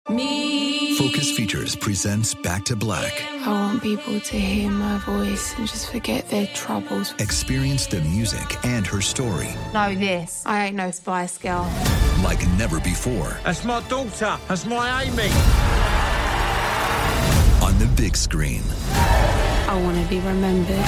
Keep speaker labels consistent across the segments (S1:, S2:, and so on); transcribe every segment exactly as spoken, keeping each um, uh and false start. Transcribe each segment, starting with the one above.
S1: Me.
S2: Focus Features presents Back to Black.
S3: I want people to hear my voice and just forget their troubles.
S2: Experience the music and her story.
S3: Know this. I ain't no Spice Girl.
S2: Like never before.
S4: That's my daughter. That's my Amy.
S2: On the big screen.
S3: I want to be remembered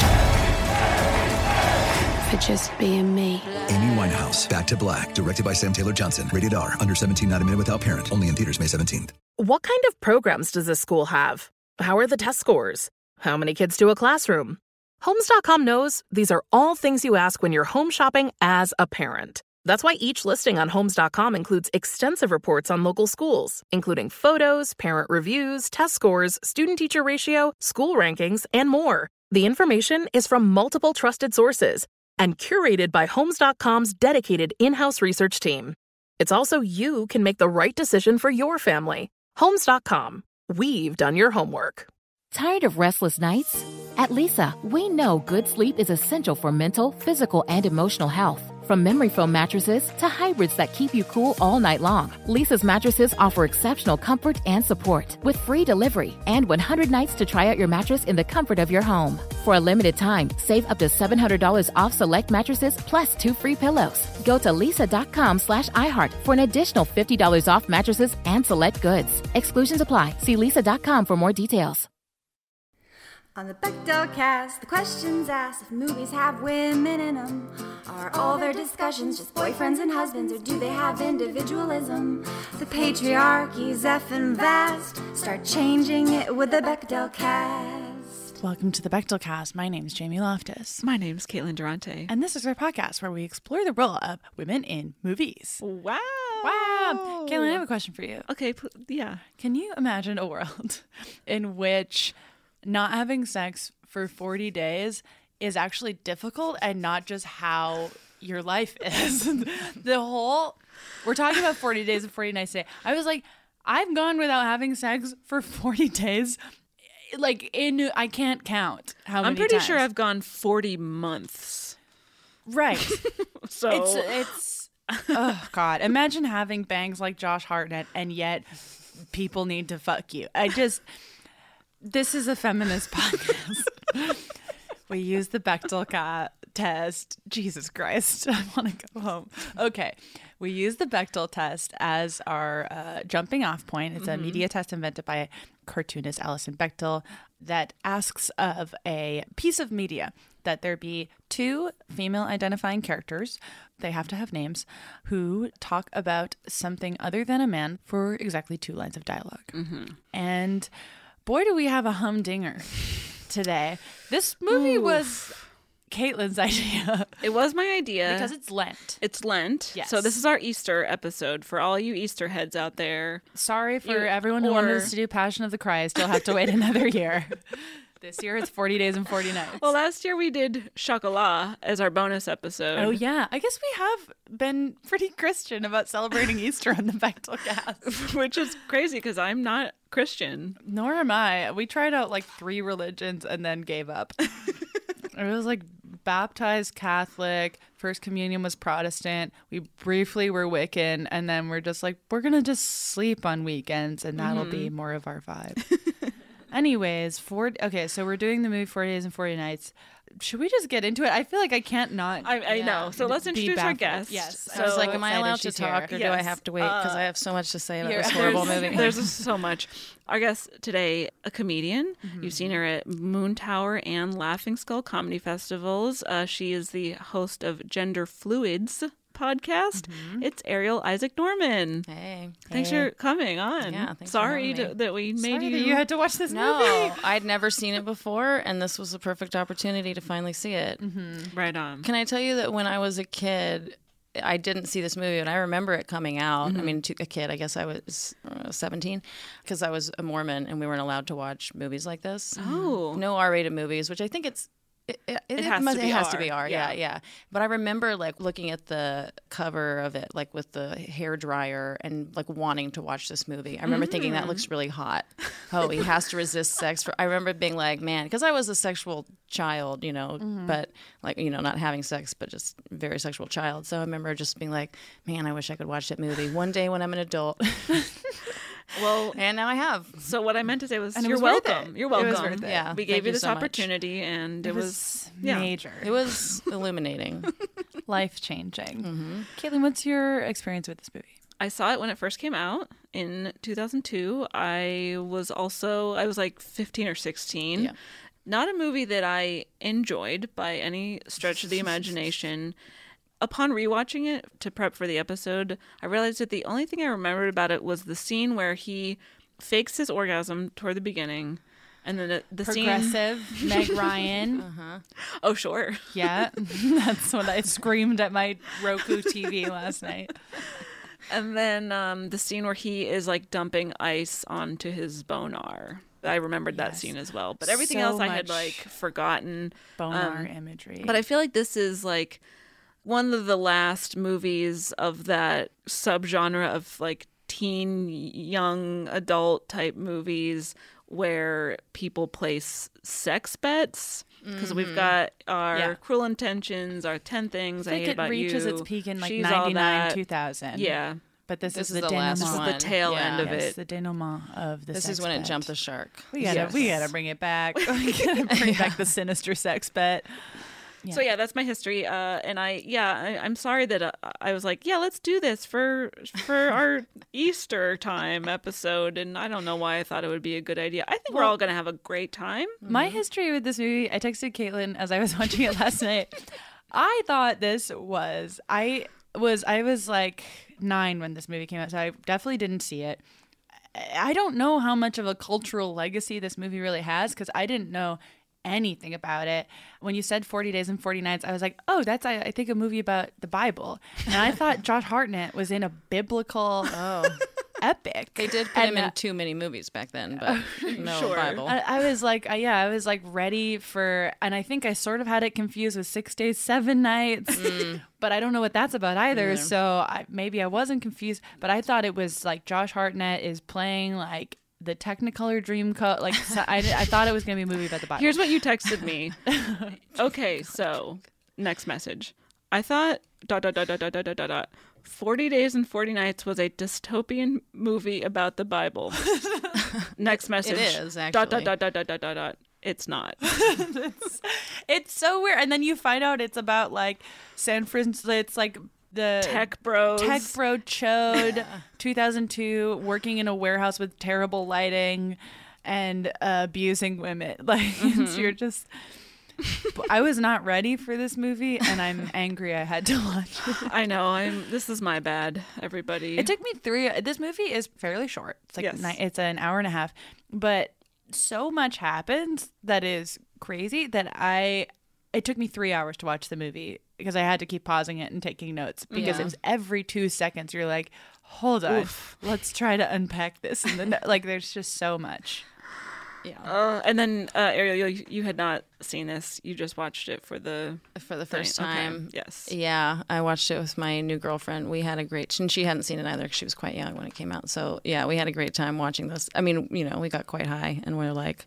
S3: for just being me.
S2: Amy Winehouse, Back to Black. Directed by Sam Taylor Johnson. Rated R. Under seventeen, not a minute without parent. Only in theaters May seventeenth.
S5: What kind of programs does this school have? How are the test scores? How many kids do a classroom? Homes dot com knows these are all things you ask when you're home shopping as a parent. That's why each listing on Homes dot com includes extensive reports on local schools, including photos, parent reviews, test scores, student-teacher ratio, school rankings, and more. The information is from multiple trusted sources and curated by Homes dot com's dedicated in-house research team. It's also you can make the right decision for your family. Homes dot com. We've done your homework.
S6: Tired of restless nights? At Leesa, we know good sleep is essential for mental, physical, and emotional health. From memory foam mattresses to hybrids that keep you cool all night long, Leesa's mattresses offer exceptional comfort and support with free delivery and one hundred nights to try out your mattress in the comfort of your home. For a limited time, save up to seven hundred dollars off select mattresses plus two free pillows. Go to leesa.com slash iHeart for an additional fifty dollars off mattresses and select goods. Exclusions apply. See leesa dot com for more details.
S7: On the Bechdel cast, the questions asked if movies have women in them. Are all their discussions just boyfriends and husbands, or do they have individualism? The patriarchy's effing vast. Start changing it with the Bechdel cast.
S8: Welcome to the Bechdel cast. My name's Jamie Loftus.
S9: My name's Caitlin Durante.
S8: And this is our podcast where we explore the role of women in movies.
S9: Wow.
S8: Wow. Caitlin, I have a question for you.
S9: Okay, yeah.
S8: Can you imagine a world in which not having sex for forty days is actually difficult and not just how your life is? The whole, we're talking about forty days and forty nights today. I was like, I've gone without having sex for forty days. Like, in, I can't count how many
S9: I'm pretty
S8: times.
S9: sure I've gone forty months.
S8: Right.
S9: So
S8: it's, it's, oh God. Imagine having bangs like Josh Hartnett and yet people need to fuck you. I just, this is a feminist podcast. We use the Bechdel ca- test. Jesus Christ. I want to go home. Okay. We use the Bechdel test as our uh, jumping off point. It's mm-hmm. a media test invented by cartoonist Alison Bechdel that asks of a piece of media that there be two female identifying characters, they have to have names, who talk about something other than a man for exactly two lines of dialogue. Mm-hmm. And boy, do we have a humdinger today. This movie Ooh. was Caitlin's idea.
S9: It was my idea.
S8: Because it's Lent.
S9: It's Lent.
S8: Yes.
S9: So this is our Easter episode for all you Easter heads out there.
S8: Sorry for
S9: you,
S8: everyone who
S9: or...
S8: wanted us to do Passion of the Christ. You'll have to wait another year. This year it's forty days and forty nights.
S9: Well, last year we did Chocolat as our bonus episode.
S8: Oh, yeah. I guess we have been pretty Christian about celebrating Easter on the Bechdel cast.
S9: Which is crazy because I'm not Christian.
S8: Nor am I. We tried out like three religions and then gave up. It was like baptized Catholic, First Communion was Protestant, we briefly were Wiccan, and then we're just like, we're going to just sleep on weekends and that'll mm-hmm. be more of our vibe. Anyways, four, okay, so we're doing the movie forty days and forty nights. Should we just get into it? I feel like I can't not.
S9: I, I
S8: yeah,
S9: know. So let's introduce our guest.
S8: Yes.
S9: So
S10: I was like, am I allowed to talk
S8: here.
S10: or
S9: yes.
S10: do I have to wait? Because
S9: uh,
S10: I have so much to say about
S9: here,
S10: this horrible
S9: there's,
S10: movie.
S9: There's so much. Our guest today, a comedian. Mm-hmm. You've seen her at Moon Tower and Laughing Skull comedy festivals. Uh, she is the host of Gender Fluids podcast. Mm-hmm. It's Ariel Isaac Norman.
S10: Hey.
S9: Thanks
S10: hey.
S9: for coming on.
S10: Yeah, thanks
S9: Sorry
S10: for having me.
S9: to, that we made
S8: Sorry
S9: you.
S8: that you had to watch this
S10: no,
S8: movie.
S10: I'd never seen it before, and this was a perfect opportunity to finally see it.
S9: Mm-hmm. Right on.
S10: Can I tell you that when I was a kid, I didn't see this movie, and I remember it coming out. Mm-hmm. I mean, to a kid, I guess I was uh, seventeen, because I was a Mormon, and we weren't allowed to watch movies like this.
S9: Oh.
S10: No R-rated movies, which I think it's It, it, it,
S9: it, has
S10: must,
S9: to be
S10: it has
S9: R.
S10: to be R,
S9: yeah.
S10: yeah, yeah. But I remember like looking at the cover of it, like with the hair dryer, and like wanting to watch this movie. I remember mm. thinking that looks really hot. Oh, he has to resist sex. For, I remember being like, man, because I was a sexual child, you know, mm-hmm. but like, you know, not having sex, but just very sexual child. So I remember just being like, man, I wish I could watch that movie one day when I'm an adult.
S9: Well,
S10: and now I have.
S9: So what I meant to say was,
S8: And it
S9: you're
S8: was worth
S9: welcome.
S8: it.
S9: You're
S8: It
S9: welcome.
S8: was worth it.
S10: Yeah,
S9: we gave
S10: thank
S9: you
S10: you
S9: this
S10: so much.
S9: opportunity, and it,
S8: It
S9: was,
S8: was
S9: yeah.
S8: major.
S10: It was illuminating.
S8: life changing.
S10: Mm-hmm.
S8: Caitlin, what's your experience with this movie?
S9: I saw it when it first came out in two thousand two. I was also, I was like fifteen or sixteen.
S10: Yeah.
S9: Not a movie that I enjoyed by any stretch of the imagination. Upon rewatching it to prep for the episode, I realized that the only thing I remembered about it was the scene where he fakes his orgasm toward the beginning. And then the, the scene...
S8: Progressive, Meg Ryan.
S10: Uh-huh.
S9: Oh, sure.
S8: Yeah, that's what I screamed at my Roku T V last night.
S9: And then um, the scene where he is like dumping ice onto his bonar. I remembered that
S8: Yes.
S9: scene as well. But everything
S8: So
S9: else I had
S8: much
S9: like forgotten.
S8: Bonar
S9: Um,
S8: imagery.
S9: But I feel like this is like one of the last movies of that subgenre of like teen, young adult type movies where people place sex bets. Because we've got our
S8: Yeah.
S9: Cruel Intentions, our ten Things
S8: I
S9: I,
S8: think
S9: Hate
S8: it
S9: About
S8: reaches
S9: You.
S8: its peak in like
S9: She's All
S8: ninety-nine,
S9: That.
S8: two thousand.
S9: Yeah.
S8: But this,
S10: This
S8: is
S10: is
S8: the
S10: the last
S8: denouement.
S10: one.
S9: The tail
S10: Yeah.
S9: end of
S8: Yes,
S9: it.
S8: the denouement of the
S10: This
S8: sex
S10: is when it
S8: bet.
S10: jumped the shark.
S8: We gotta,
S9: Yes.
S8: we gotta bring it back. We gotta bring back the sinister sex bet.
S9: So yeah, that's my history. Uh, and I, yeah, I, I'm sorry that uh, I was like, yeah, let's do this for for our Easter time episode. And I don't know why I thought it would be a good idea. I think we're all gonna have a great time.
S8: My history with this movie, I texted Caitlin as I was watching it last night. I thought this was I was I was like nine when this movie came out, so I definitely didn't see it. I don't know how much of a cultural legacy this movie really has because I didn't know anything about it. When you said forty Days and forty Nights, I was like, oh, that's, I, I think, a movie about the Bible. And I thought Josh Hartnett was in a biblical
S10: Oh.
S8: epic.
S10: They did put
S8: And,
S10: him in
S8: uh,
S10: too many movies back then, but no
S9: Sure.
S10: Bible.
S8: I, I was like, uh, yeah, I was like ready for, and I think I sort of had it confused with Six Days, Seven Nights, but I don't know what that's about either. So I, maybe I wasn't confused, but I thought it was like Josh Hartnett is playing like the Technicolor Dreamcoat. Like so I, I thought it was going to be a movie about the Bible.
S9: Here's what you texted me. Okay, so next message. I thought dot dot dot dot dot dot dot dot. dot. forty Days and forty Nights was a dystopian movie about the Bible. Next message.
S10: is,
S9: Dot dot
S10: actually.
S9: dot dot dot dot dot dot. It's not.
S8: it's, it's so weird. And then you find out it's about like San Francisco. It's like the
S9: Tech bros.
S8: Tech bro chode, two thousand two, working in a warehouse with terrible lighting and uh, abusing women. Like it's, you're just. I was not ready for this movie, and I'm angry I had to watch it.
S9: I know. I'm. This is my bad, everybody.
S8: It took me three. This movie is fairly short. It's like
S9: Yes.
S8: ni- it's an hour and a half, but so much happens that is crazy that I. It took me three hours to watch the movie because I had to keep pausing it and taking notes because
S10: Yeah.
S8: it was every two seconds you're like, hold on, let's try to unpack this, and then like there's just so much.
S10: Yeah.
S9: Uh, and then uh, Ariel, you, you had not seen this. You just watched it for the
S10: For the first
S9: thing. Okay.
S10: time.
S9: Yes.
S10: Yeah, I watched it with my new girlfriend. We had a great, and she hadn't seen it either because she was quite young when it came out. So yeah, we had a great time watching this. I mean, you know, we got quite high, and we were like,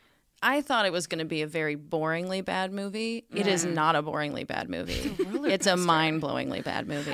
S10: I thought it was going to be a very boringly bad movie. It is not a boringly bad movie. It's a mind-blowingly bad movie.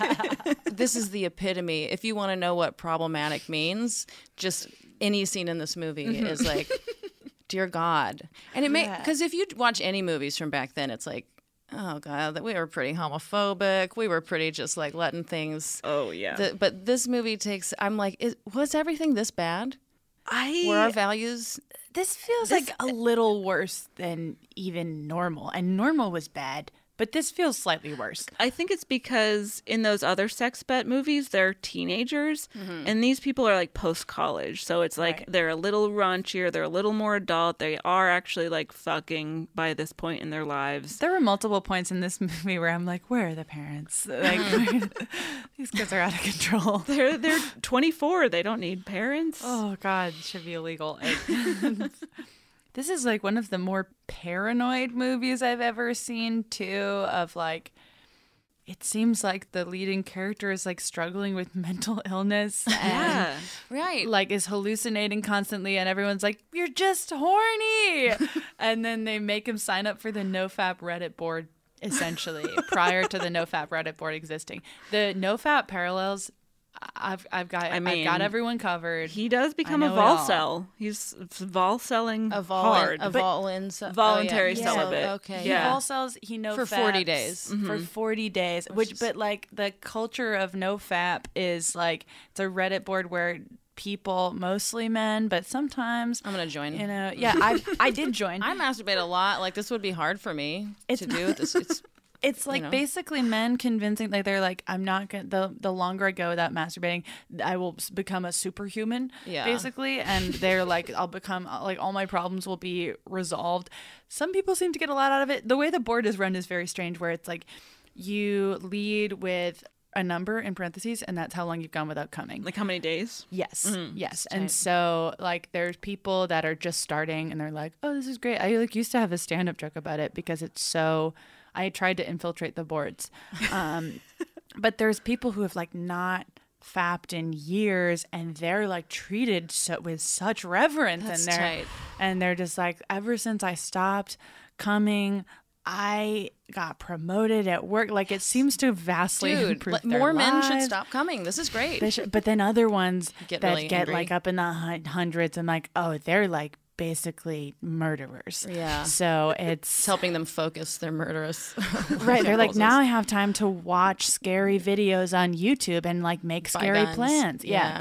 S10: This is the epitome. If you want to know what problematic means, just any scene in this movie is like, dear God. And it may, because if you watch any movies from back then, it's like, oh God, that we were pretty homophobic. We were pretty just like letting things.
S9: Oh yeah.
S10: The, but this movie takes. I'm like, is, was everything this bad?
S9: I.
S10: Were our values?
S8: This feels like a little worse than even normal, and normal was bad, but this feels slightly worse.
S9: I think it's because in those other sex bet movies, they're teenagers, and these people are like post college. So it's like
S8: Right.
S9: they're a little raunchier, they're a little more adult. They are actually like fucking by this point in their lives.
S8: There were multiple points in this movie where I'm like, where are the parents? Like, where- these kids are out of control.
S9: They're they're twenty-four. They don't need parents.
S8: Oh, God, it should be illegal. I- this is like one of the more paranoid movies I've ever seen, too, of like, it seems like the leading character is like struggling with mental illness and
S9: Yeah.
S10: Right.
S8: like is hallucinating constantly, and everyone's like, you're just horny. And then they make him sign up for the NoFap Reddit board, essentially, prior to the NoFap Reddit board existing. The NoFap parallels, I've I've got
S9: I mean,
S8: I've got everyone covered.
S9: He does become a
S8: know it all.
S9: volcel. He's volcelling
S10: A vol-
S9: hard.
S10: a
S9: but
S10: vol-
S9: voluntary
S10: oh, yeah.
S9: celibate.
S10: So, okay.
S8: He
S9: Yeah.
S8: volcels, he no
S10: For
S8: faps
S10: forty days.
S8: For forty days. Which,
S10: is-
S8: but like the culture of no fap is like, it's a Reddit board where people, mostly men, but sometimes,
S10: I'm gonna join.
S8: you know, yeah, I I did join.
S10: I masturbate a lot. Like this would be hard for me
S8: It's
S10: to do. This it's
S8: It's like
S10: know?
S8: basically men convincing, like they're like, I'm not gonna. The the longer I go without masturbating, I will s- become a superhuman.
S10: Yeah.
S8: Basically, and they're like, I'll become like all my problems will be resolved. Some people seem to get a lot out of it. The way the board is run is very strange, where it's like you lead with a number in parentheses, and that's how long you've gone without coming.
S9: Like how many days?
S8: Yes, yes. And so like there's people that are just starting and they're like, oh, this is great. I like used to have a stand-up joke about it because it's so, I tried to infiltrate the boards. Um, but there's people who have like not fapped in years and they're like treated so with such reverence.
S10: That's
S8: and they're
S10: tight.
S8: and they're just like, ever since I stopped coming, I got promoted at work. Like it seems to vastly
S10: dude.
S8: improve
S10: Like,
S8: their
S10: more men should
S8: lives.
S10: stop coming. This is great.
S8: They should, but then other ones
S10: Get
S8: that
S10: really
S8: get
S10: angry.
S8: like up in the hun- hundreds and like, oh, they're like basically murderers.
S10: Yeah.
S8: So
S10: It's
S8: it's
S10: helping them focus their murderous.
S8: right. They're like,
S10: impulses.
S8: now I have time to watch scary videos on YouTube and like make
S10: Buy
S8: scary
S10: guns.
S8: plans. Yeah.
S10: Yeah.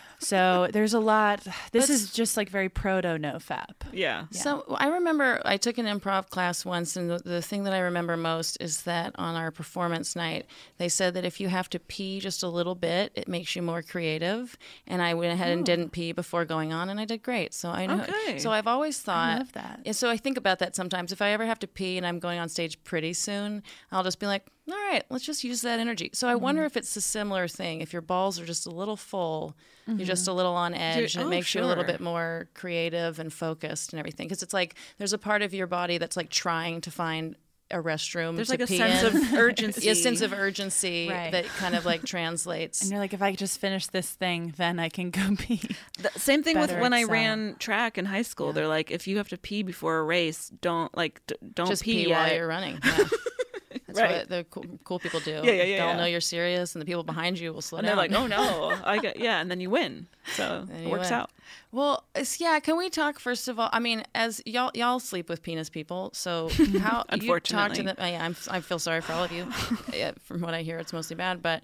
S8: So there's a lot. This is just like very proto no fap.
S9: Yeah.
S10: So I remember I took an improv class once, and the, the thing that I remember most is that on our performance night, they said that if you have to pee just a little bit, it makes you more creative. And I went ahead and didn't pee before going on, and I did great. So I know.
S9: Okay.
S10: So I've always thought.
S8: love that.
S10: Yeah, so I think about that sometimes. If I ever have to pee and I'm going on stage pretty soon, I'll just be like, all right, let's just use that energy. So I wonder if it's a similar thing. If your balls are just a little full, you're just a little on edge, and it
S9: oh,
S10: makes you a little
S9: sure.
S10: bit more creative and focused and everything. Because it's like there's a part of your body that's like trying to find a restroom.
S9: There's
S10: to
S9: like a
S10: pee
S9: sense
S10: in.
S9: of urgency.
S10: a sense of urgency
S8: Right.
S10: that kind of like translates.
S8: And you're like, if I just finish this thing, then I can go pee.
S9: The same thing with
S8: better
S9: when I
S8: excel.
S9: ran track in high school. They're like, if you have to pee before a race, don't like d- don't
S10: Just
S9: pee,
S10: pee
S9: yet.
S10: while you're running. Yeah. That's
S9: Right.
S10: what the cool, cool people do.
S9: Yeah, yeah, yeah,
S10: They'll
S9: yeah.
S10: know you're serious, and the people behind you will slow
S9: And
S10: down.
S9: they're like, oh no, I get yeah, and then you win. So
S10: Then
S9: it
S10: you
S9: works
S10: win.
S9: out.
S10: Well, it's, yeah. Can we talk first of all? I mean, as y'all y'all sleep with penis people, so how you talk to
S9: Unfortunately.
S10: them? Oh, yeah, I'm, I feel sorry for all of you. Yeah, from what I hear, it's mostly bad, but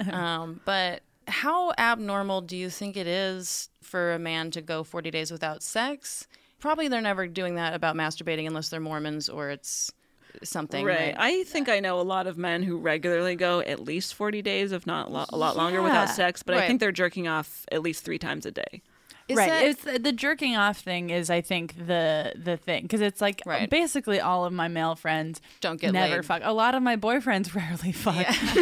S10: um, but how abnormal do you think it is for a man to go forty days without sex? Probably they're never doing that about masturbating unless they're Mormons or it's something.
S9: Right.
S10: Right.
S9: I think I know a lot of men who regularly go at least forty days, if not lo- a lot longer, without
S8: Yeah.
S9: sex. But I
S10: Right.
S9: think they're jerking off at least three times a day.
S10: Is
S8: right.
S10: that-
S8: It's the, the jerking off thing is, I think, the the thing because it's like
S10: Right.
S8: basically all of my male friends
S10: Don't get
S8: never
S10: laid.
S8: fuck. A lot of my boyfriends rarely fuck.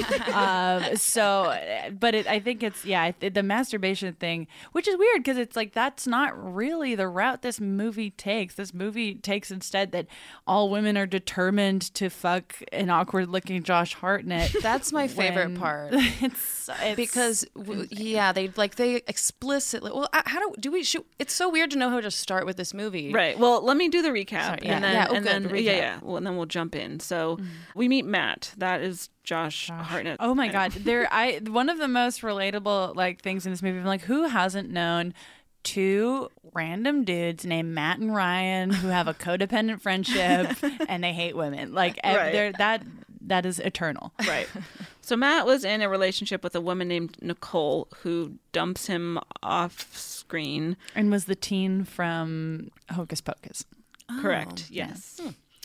S8: um, so, but it, I think it's yeah it, the masturbation thing, which is weird because it's like that's not really the route this movie takes. This movie takes instead that all women are determined to fuck an awkward looking Josh Hartnett.
S10: That's my favorite
S8: when-
S10: part.
S8: It's, it's
S10: Because w- yeah, they like they explicitly. Well, uh, how do do we? Should, it's so weird to know how to start with this movie.
S9: Right. Well, let me do the recap,
S10: Sorry, yeah.
S9: and then
S10: Yeah, oh,
S9: and
S10: good,
S9: then
S10: the
S9: yeah,
S10: recap.
S9: yeah. Well, and then we'll jump in. So we meet Matt. That is Josh, Hartnett.
S8: Oh my god, there I one of the most relatable like things in this movie. I'm like, who hasn't known two random dudes named Matt and Ryan who have a codependent friendship and they hate women? Like ev-
S9: Right.
S8: they're that that is eternal.
S9: Right. So Matt was in a relationship with a woman named Nicole who dumps him off screen.
S8: And was the teen from Hocus Pocus.
S9: Correct. Yes.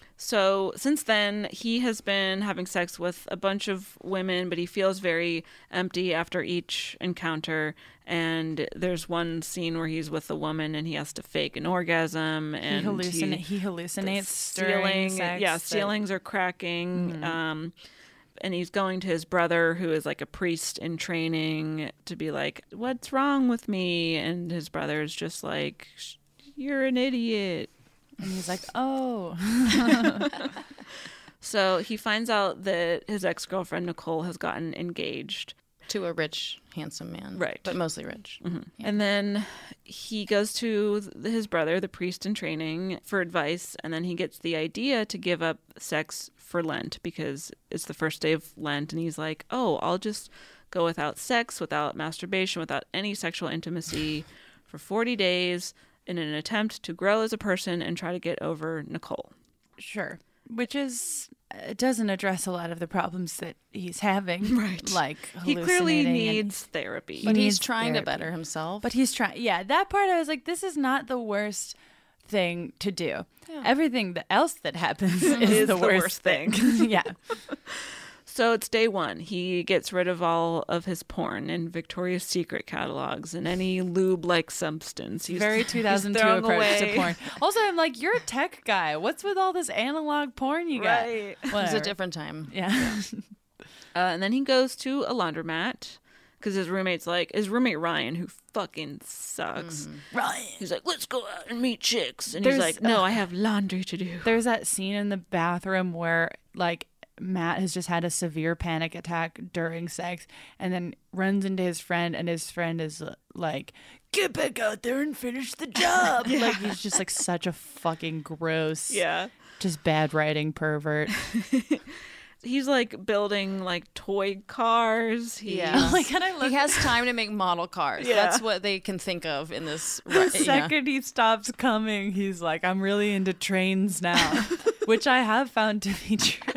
S9: So since then, he has been having sex with a bunch of women, but he feels very empty after each encounter. And there's one scene where he's with a woman and he has to fake an orgasm.
S8: He,
S9: And
S8: hallucina-
S9: he,
S8: he hallucinates
S9: the
S8: during
S9: ceiling,
S8: sex.
S9: yeah,
S8: that-
S9: ceilings are cracking. Um, and he's going to his brother, who is like a priest in training, to be like, "What's wrong with me?" And his brother's just like, "You're an idiot."
S8: And he's like, oh.
S9: So he finds out that his ex-girlfriend Nicole has gotten engaged.
S10: To a rich, handsome man.
S9: Right.
S10: But mostly rich.
S9: And then he goes to th- his brother, the priest in training, for advice, and then he gets the idea to give up sex for Lent because it's the first day of Lent, and he's like, oh, I'll just go without sex, without masturbation, without any sexual intimacy for forty days in an attempt to grow as a person and try to get over Nicole.
S8: Sure. Which is, it doesn't address a lot of the problems that he's having.
S9: Right.
S8: Like
S9: He clearly
S8: hallucinating
S9: needs therapy.
S10: But he's
S8: needs
S10: trying to
S8: therapy.
S10: better himself.
S8: But he's trying. Yeah, that part I was like, this is not the worst thing to do. Everything that else that happens is,
S9: Is
S8: the,
S9: the
S8: worst,
S9: worst
S8: thing.
S9: thing.
S8: Yeah.
S9: So it's day one. He gets rid of all of his porn and Victoria's Secret catalogs and any lube-like substance. He's
S8: Very two thousand two
S9: he's throwing
S8: approach
S9: away.
S8: to porn. Also, I'm like, you're a tech guy. What's with all this analog porn you got?
S9: Right.
S10: It was
S8: Whatever.
S10: a different time.
S8: Yeah.
S9: Uh, and then he goes to a laundromat because his roommate's like, his roommate Ryan, who fucking sucks.
S8: Ryan.
S9: He's like, let's go out and meet chicks. And
S8: There's-
S9: he's like, no,
S8: uh,
S9: I have laundry to do.
S8: There's that scene in the bathroom where, like, Matt has just had a severe panic attack during sex and then runs into his friend, and his friend is uh, like, get back out there and finish the job. Like, he's just like such a fucking gross,
S9: Yeah.
S8: just bad writing pervert.
S9: He's like building like toy cars. He,
S10: Yeah.
S8: Like, and I look
S10: He has time to make model cars.
S9: Yeah.
S10: That's what they can think of in this.
S8: the
S10: yeah.
S8: second he stops coming, he's like, I'm really into trains now, which I have found to be true.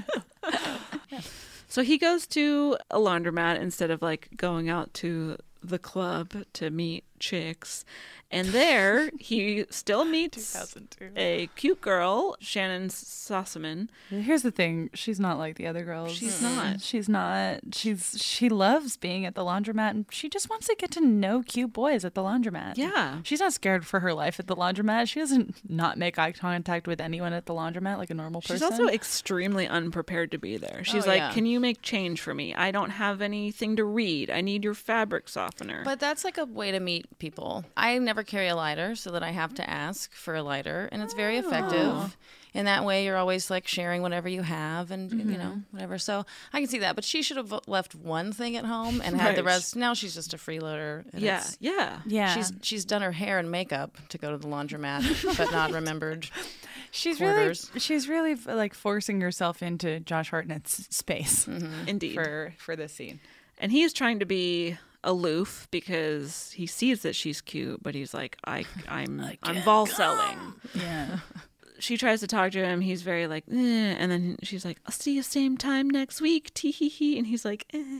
S9: So he goes to a laundromat instead of like going out to the club to meet chicks. And there he still meets
S8: two thousand two.
S9: a cute girl, Shannon Sossaman.
S8: Here's the thing: she's not like the other girls.
S9: She's not.
S8: She's not. She's she loves being at the laundromat, and she just wants to get to know cute boys at the laundromat.
S9: Yeah.
S8: she's not scared for her life at the laundromat. She doesn't not make eye contact with anyone at the laundromat like a normal person.
S9: She's also extremely unprepared to be there. She's
S10: Oh,
S9: like,
S10: yeah.
S9: can you make change for me? I don't have anything to read. I need your fabric softener.
S10: But that's like a way to meet people. I never carry a lighter, so that I have to ask for a lighter, and it's very effective. In that way, you're always like sharing whatever you have, and you know whatever. So I can see that. But she should have left one thing at home and had the
S9: Right.
S10: rest. Now she's just a freeloader. and
S9: yeah,
S10: it's-
S9: yeah.
S8: yeah.
S10: She's she's done her hair and makeup to go to the laundromat, but not remembered.
S8: she's
S10: quarters.
S8: really she's really like forcing herself into Josh Hartnett's space
S9: Indeed.
S8: for for this scene.
S9: And he's trying to be aloof because he sees that she's cute, but he's like, I, I'm, I'm vol selling.
S8: Yeah.
S9: She tries to talk to him. He's very like, eh. And then she's like, I'll see you same time next week. Tee hee hee. And he's like, eh.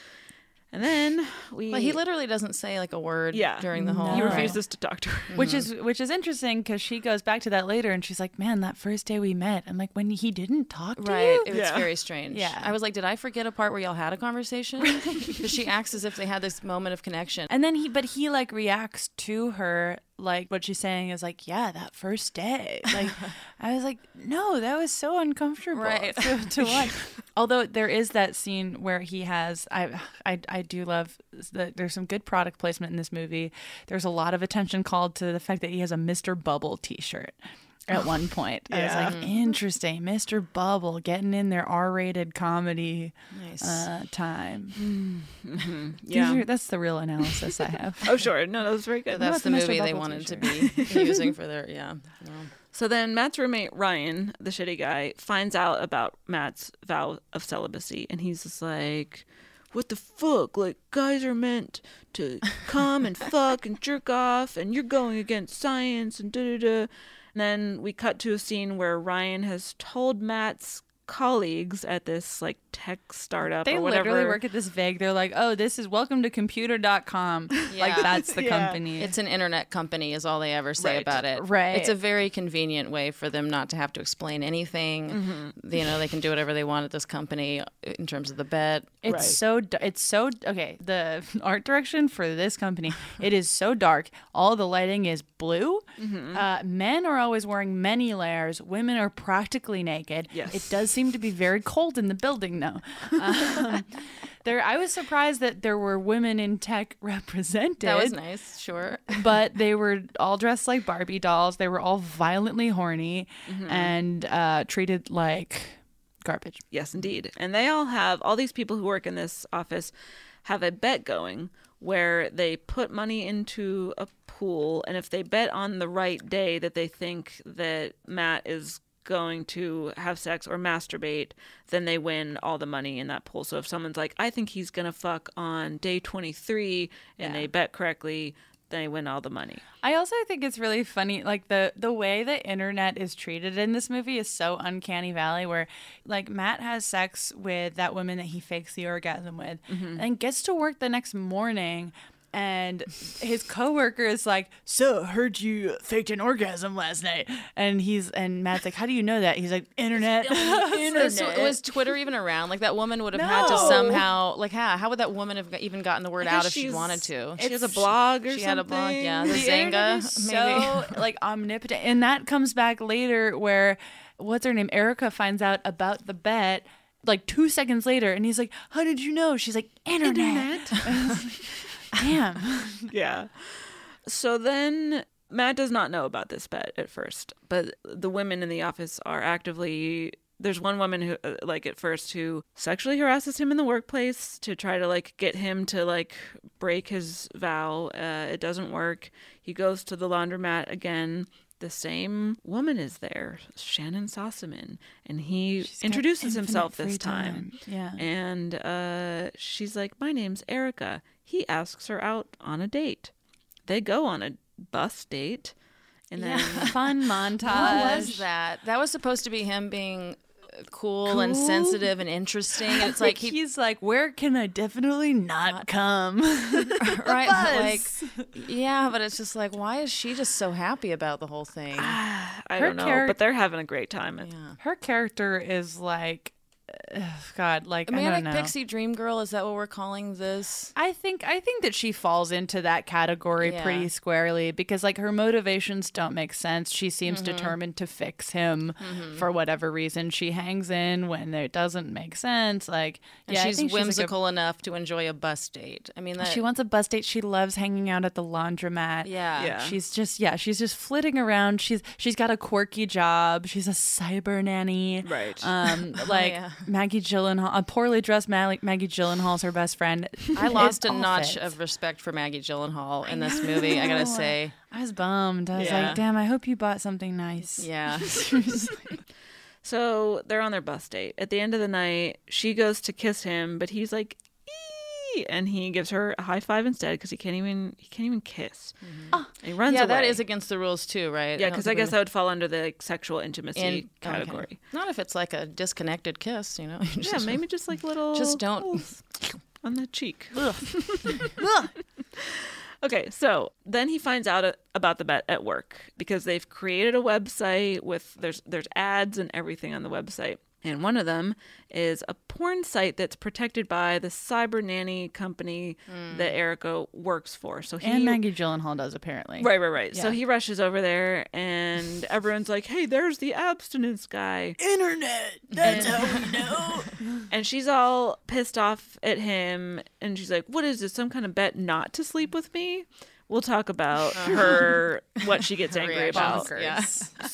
S9: And then we.
S10: But he literally doesn't say like a word
S9: Yeah.
S10: during the whole.
S9: He
S8: No.
S9: refuses to talk to her.
S8: Which is which is interesting because she goes back to that later and she's like, "Man, that first day we met, I'm like, when he didn't talk to
S10: Right,
S8: you."
S10: it was
S9: Yeah.
S10: very strange.
S8: Yeah.
S10: I was like, did I forget a part where y'all had a conversation? Because she acts as if they had this moment of connection.
S8: And then he, but he like reacts to her like what she's saying is like, "Yeah, that first day." Like, I was like, "No, that was so uncomfortable
S10: Right.
S8: to, to watch." Although there is that scene where he has, I, I, I do love that. There's some good product placement in this movie. There's a lot of attention called to the fact that he has a Mister Bubble T-shirt. At one point, I was
S9: Yeah.
S8: like, "Interesting, Mister Bubble getting in their R-rated comedy
S10: Nice.
S8: uh, time." These
S9: Yeah.
S8: are- that's the real analysis I have.
S9: Oh, sure. No, that was very good.
S10: That's
S8: about
S10: the
S8: the Mister
S10: movie they
S8: Bubble
S10: wanted to
S8: t-shirt?
S10: be using for their, yeah. No.
S9: So then Matt's roommate, Ryan, the shitty guy, finds out about Matt's vow of celibacy. And he's just like, what the fuck? Like, guys are meant to come and fuck and jerk off. And you're going against science and da-da-da. And then we cut to a scene where Ryan has told Matt's colleagues at this like tech startup
S8: They
S9: or whatever.
S8: literally work at this vague. They're like, "Oh, this is welcome to computer dot com." Like
S10: Yeah.
S8: that's the
S9: Yeah.
S8: company.
S10: It's an internet company is all they ever say
S9: Right.
S10: about it.
S8: Right.
S10: It's a very convenient way for them not to have to explain anything.
S8: Mm-hmm.
S10: You know, they can do whatever they want at this company in terms of the bet.
S8: It's
S9: Right.
S8: so d- it's so okay. The art direction for this company, it is so dark. All the lighting is blue. Uh, men are always wearing many layers. Women are practically naked.
S9: Yes.
S8: It does seem to be very cold in the building, though. Um, there, I was surprised that there were women in tech represented.
S10: That was nice, sure.
S8: But they were all dressed like Barbie dolls. They were all violently horny and uh, treated like garbage.
S9: Yes, indeed. And they all have, all these people who work in this office have a bet going where they put money into a pool, and if they bet on the right day that they think that Matt is going to have sex or masturbate, then they win all the money in that pool. So if someone's like, I think he's gonna fuck on day twenty-three, and
S8: Yeah.
S9: they bet correctly, they win all the money.
S8: I also think it's really funny, like the the way the internet is treated in this movie is so uncanny valley, where like Matt has sex with that woman that he fakes the orgasm with, and gets to work the next morning. And his coworker is like, "So, heard you faked an orgasm last night." And he's and Matt's like, "How do you know that?" He's like, "Internet."
S10: Was, was Twitter even around? Like that woman would have had to
S8: No.
S10: somehow, like, how how would that woman have got- even gotten the word
S9: I guess
S10: out if she
S9: she's-
S10: wanted to?
S9: She has a blog or
S10: She
S9: something.
S10: had a blog, yeah. The,
S8: The internet
S10: Zynga,
S8: is
S10: maybe.
S8: so like omnipotent, and that comes back later where what's her name, Erica, finds out about the bet like two seconds later, and he's like, "How did you know?" She's like, "Internet." Damn.
S9: Yeah. So then Matt does not know about this bet at first, but the women in the office are actively. There's one woman who, uh, like, at first who sexually harasses him in the workplace to try to, like, get him to, like, break his vow. Uh, it doesn't work. He goes to the laundromat again. The same woman is there, Shannon Sossaman, and he
S8: She's got
S9: introduces
S8: infinite
S9: himself
S8: free
S9: this time.
S8: time. Yeah.
S9: And uh, she's like, "My name's Erica." He asks her out on a date. They go on a bus date. And then
S8: Fun montage.
S10: What was that? That was supposed to be him being cool, and
S8: Cool?
S10: sensitive and interesting. And it's like he,
S8: he's like, "Where can I definitely not come?"
S10: right?
S8: bus.
S10: Like, yeah, but it's just like, why is she just so happy about the whole thing?
S9: I
S8: Her
S9: don't know,
S8: charac-
S9: but they're having a great time.
S10: Yeah.
S8: Her character is like, ugh, God, like I don't
S10: Manic
S8: know.
S10: Pixie Dream Girl, is that what we're calling this?
S8: I think I think that she falls into that category
S10: Yeah.
S8: pretty squarely because like her motivations don't make sense. She seems
S10: Mm-hmm.
S8: determined to fix him for whatever reason. She hangs in when it doesn't make sense. Like
S10: And
S8: yeah, I
S10: she's
S8: think like, a-
S10: whimsical enough to enjoy a bus date. I mean, that,
S8: she wants a bus date. She loves hanging out at the laundromat.
S10: yeah.
S9: Yeah.
S8: She's just yeah, she's just flitting around. She's she's got a quirky job. She's a cyber nanny.
S9: Right.
S8: Um like
S10: yeah.
S8: Maggie Gyllenhaal, a poorly dressed Maggie, Maggie Gyllenhaal's her best friend.
S10: I
S8: It
S10: lost a
S8: all
S10: notch
S8: fits.
S10: of respect for Maggie Gyllenhaal in this movie, I gotta say.
S8: I was bummed. I was
S9: Yeah.
S8: like, damn, I hope you bought something nice.
S10: Yeah.
S9: So they're on their bus date. At the end of the night, she goes to kiss him, but he's like, "Ee," and he gives her a high five instead because he can't even he can't even kiss. And he runs
S10: yeah,
S9: away.
S10: that is against the rules too, right?
S9: yeah,
S10: don't
S9: because
S10: think
S9: I guess
S10: we-
S9: that would fall under the like, sexual intimacy
S10: in- okay.
S9: category.
S10: Not if it's like a disconnected kiss, you know? You
S9: Yeah,
S10: just-
S9: maybe just like little
S10: Just don't-
S9: little on the cheek. Okay, so then he finds out a- about the bet at work because they've created a website with there's there's ads and everything on the website. And one of them is a porn site that's protected by the cyber nanny company that Erica works for. So he
S8: And Maggie Gyllenhaal does apparently.
S9: Right, right, right. So
S8: Yeah.
S9: he rushes over there and everyone's like, "Hey, there's the abstinence guy."
S8: Internet. That's how we know.
S9: And she's all pissed off at him. And she's like, "What is this? Some kind of bet not to sleep with me?" We'll talk about her, what she gets angry about.
S10: reactions, yeah.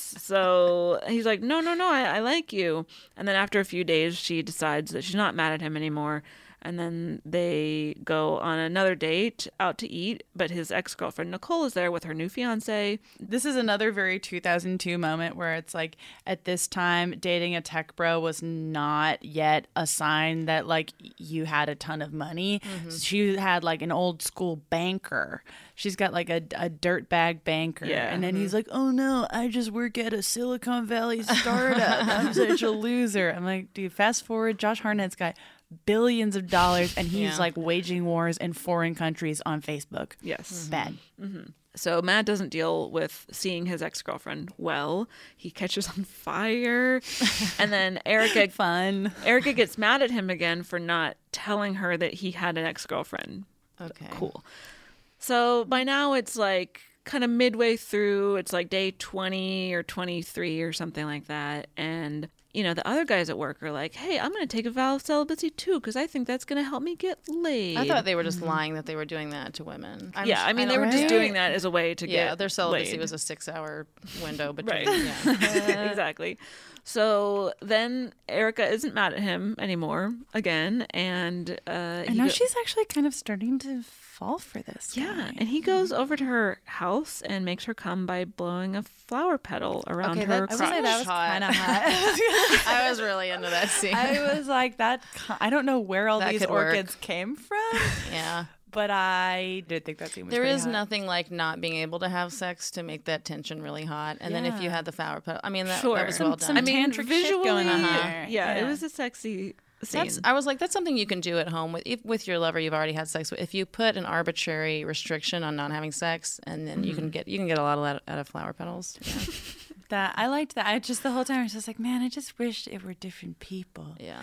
S9: So he's like, no, no, no, I, I like you. And then after a few days, she decides that she's not mad at him anymore. And then they go on another date out to eat. But his ex-girlfriend, Nicole, is there with her new fiance.
S8: This is another very two thousand two moment where it's like at this time dating a tech bro was not yet a sign that like you had a ton of money. She had like an old school banker. She's got like a, a dirtbag banker.
S9: Yeah.
S8: And then he's like, "Oh no, I just work at a Silicon Valley startup. I'm such a loser." I'm like, dude, fast forward, Josh Hartnett's got billions of dollars and he's
S10: Yeah.
S8: like waging wars in foreign countries on Facebook.
S9: Yes.
S8: Bad.
S9: So Matt doesn't deal with seeing his ex-girlfriend well. He catches on fire. And then Erica
S8: Fun.
S9: Erica gets mad at him again for not telling her that he had an ex-girlfriend.
S10: Okay.
S9: Cool. So by now it's like kind of midway through. It's like day twenty or twenty-three or something like that. And, you know, the other guys at work are like, "Hey, I'm going to take a vow of celibacy too because I think that's going to help me get laid."
S10: I thought they were just lying that they were doing that to women. I'm
S9: yeah,
S10: sh-
S9: I mean,
S10: don't-
S9: they were just
S8: Right?
S9: doing that as a way to
S10: Yeah,
S9: get
S10: their celibacy
S9: laid.
S10: was a six-hour window between.
S9: Right.
S10: Yeah.
S9: Exactly. So then Erica isn't mad at him anymore again, and uh,
S8: And
S9: he
S8: now
S9: go-
S8: she's actually kind of starting to fall for this
S9: Yeah,
S8: guy.
S9: and he goes over to her house and makes her come by blowing a flower petal around
S10: Okay,
S9: her
S10: that- I was
S9: crotch.
S10: gonna say that was
S8: hot.
S10: kind of hot. I was really into that scene.
S8: I was like, that. I don't know where all
S10: That
S8: these
S10: could work.
S8: orchids came from,
S10: yeah.
S8: but I did think that scene was
S10: There
S8: pretty
S10: is
S8: hot.
S10: nothing like not being able to have sex to make that tension really hot. And then if you
S8: Yeah.
S10: had the flower petal, I mean, that,
S9: Sure.
S10: that was
S9: Some-
S10: well
S8: some
S10: done.
S9: I mean,
S8: tantric shit
S9: visually,
S8: going on
S9: yeah,
S8: there.
S9: yeah, it
S8: Yeah.
S9: was a sexy scene.
S10: That's, I was like, that's something you can do at home with if, with your lover you've already had sex with. If you put an arbitrary restriction on not having sex, and then you can get you can get a lot of that out of flower petals. Yeah.
S8: That I liked that. I just the whole time I was just like, man, I just wished it were different people.
S10: Yeah.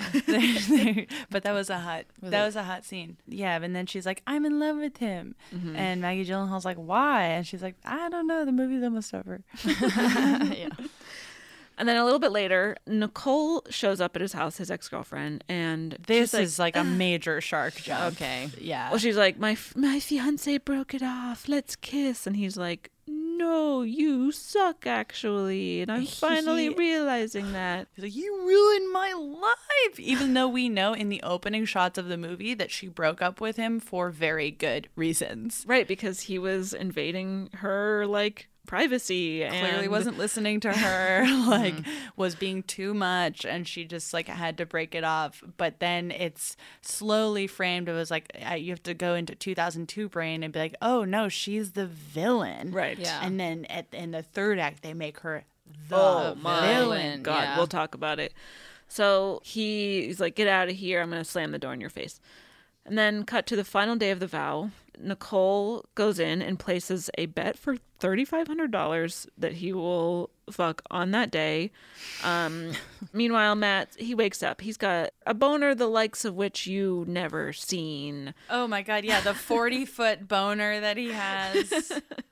S8: But that was a hot.
S10: Was
S8: that
S10: it?
S8: was a hot scene. Yeah, and then she's like, I'm in love with him,
S10: Mm-hmm.
S8: and Maggie Gyllenhaal's like, why? And she's like, I don't know. The movie's almost over.
S10: yeah.
S9: And then a little bit later, Nicole shows up at his house, his ex-girlfriend, and
S8: This
S9: she's like,
S8: is like a major shark jump.
S10: Okay.
S8: Yeah.
S9: well, she's like, my f- my fiance broke it off. Let's kiss. And he's like, no, you suck actually, and I'm finally realizing that.
S8: He's like, you ruined my life. Even though we know in the opening shots of the movie that she broke up with him for very good reasons.
S9: Right, because he was invading her like privacy and
S8: Clearly wasn't listening to her, like was being too much, and she just like had to break it off. But then it's slowly framed. It was like uh, you have to go into two thousand two brain and be like, oh no, she's the villain.
S9: Right.
S10: Yeah.
S8: And then at in the third act they make her the
S9: Oh my
S8: villain.
S9: God,
S10: yeah.
S9: we'll talk about it. So he, he's like, get out of here. I'm going to slam the door in your face. And then cut to the final day of the vow. Nicole goes in and places a bet for thirty-five hundred dollars that he will fuck on that day. Um, meanwhile, Matt, he wakes up. He's got a boner the likes of which you never seen.
S8: Oh my God, yeah, the forty foot boner that he has.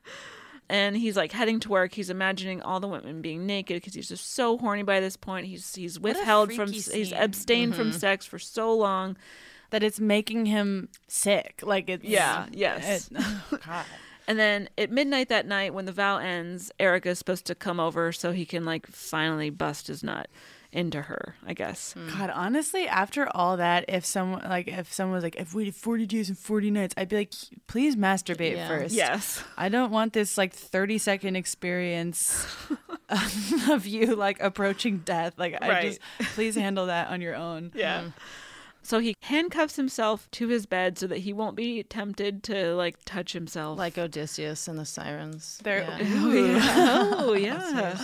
S9: And he's like heading to work. He's imagining all the women being naked because he's just so horny by this point. He's he's
S8: a
S9: withheld from,
S8: freaky
S9: he's
S8: scene.
S9: abstained from sex for so long.
S8: That it's making him sick. Like it's
S9: Yeah, yes.
S8: it- oh God.
S9: And then at midnight that night, when the vow ends, Erica is supposed to come over so he can like finally bust his nut into her, I guess.
S8: God, honestly, after all that, if someone like if someone was like, I've waited forty days and forty nights, I'd be like, please masturbate
S10: Yeah.
S8: first.
S9: Yes.
S8: I don't want this like thirty second experience of you like approaching death. Like I
S9: Right.
S8: just please handle that on your own.
S9: Yeah. So he handcuffs himself to his bed so that he won't be tempted to like touch himself.
S10: Like Odysseus and the sirens.
S8: There-
S10: Yeah.
S9: Ooh. Oh, yeah.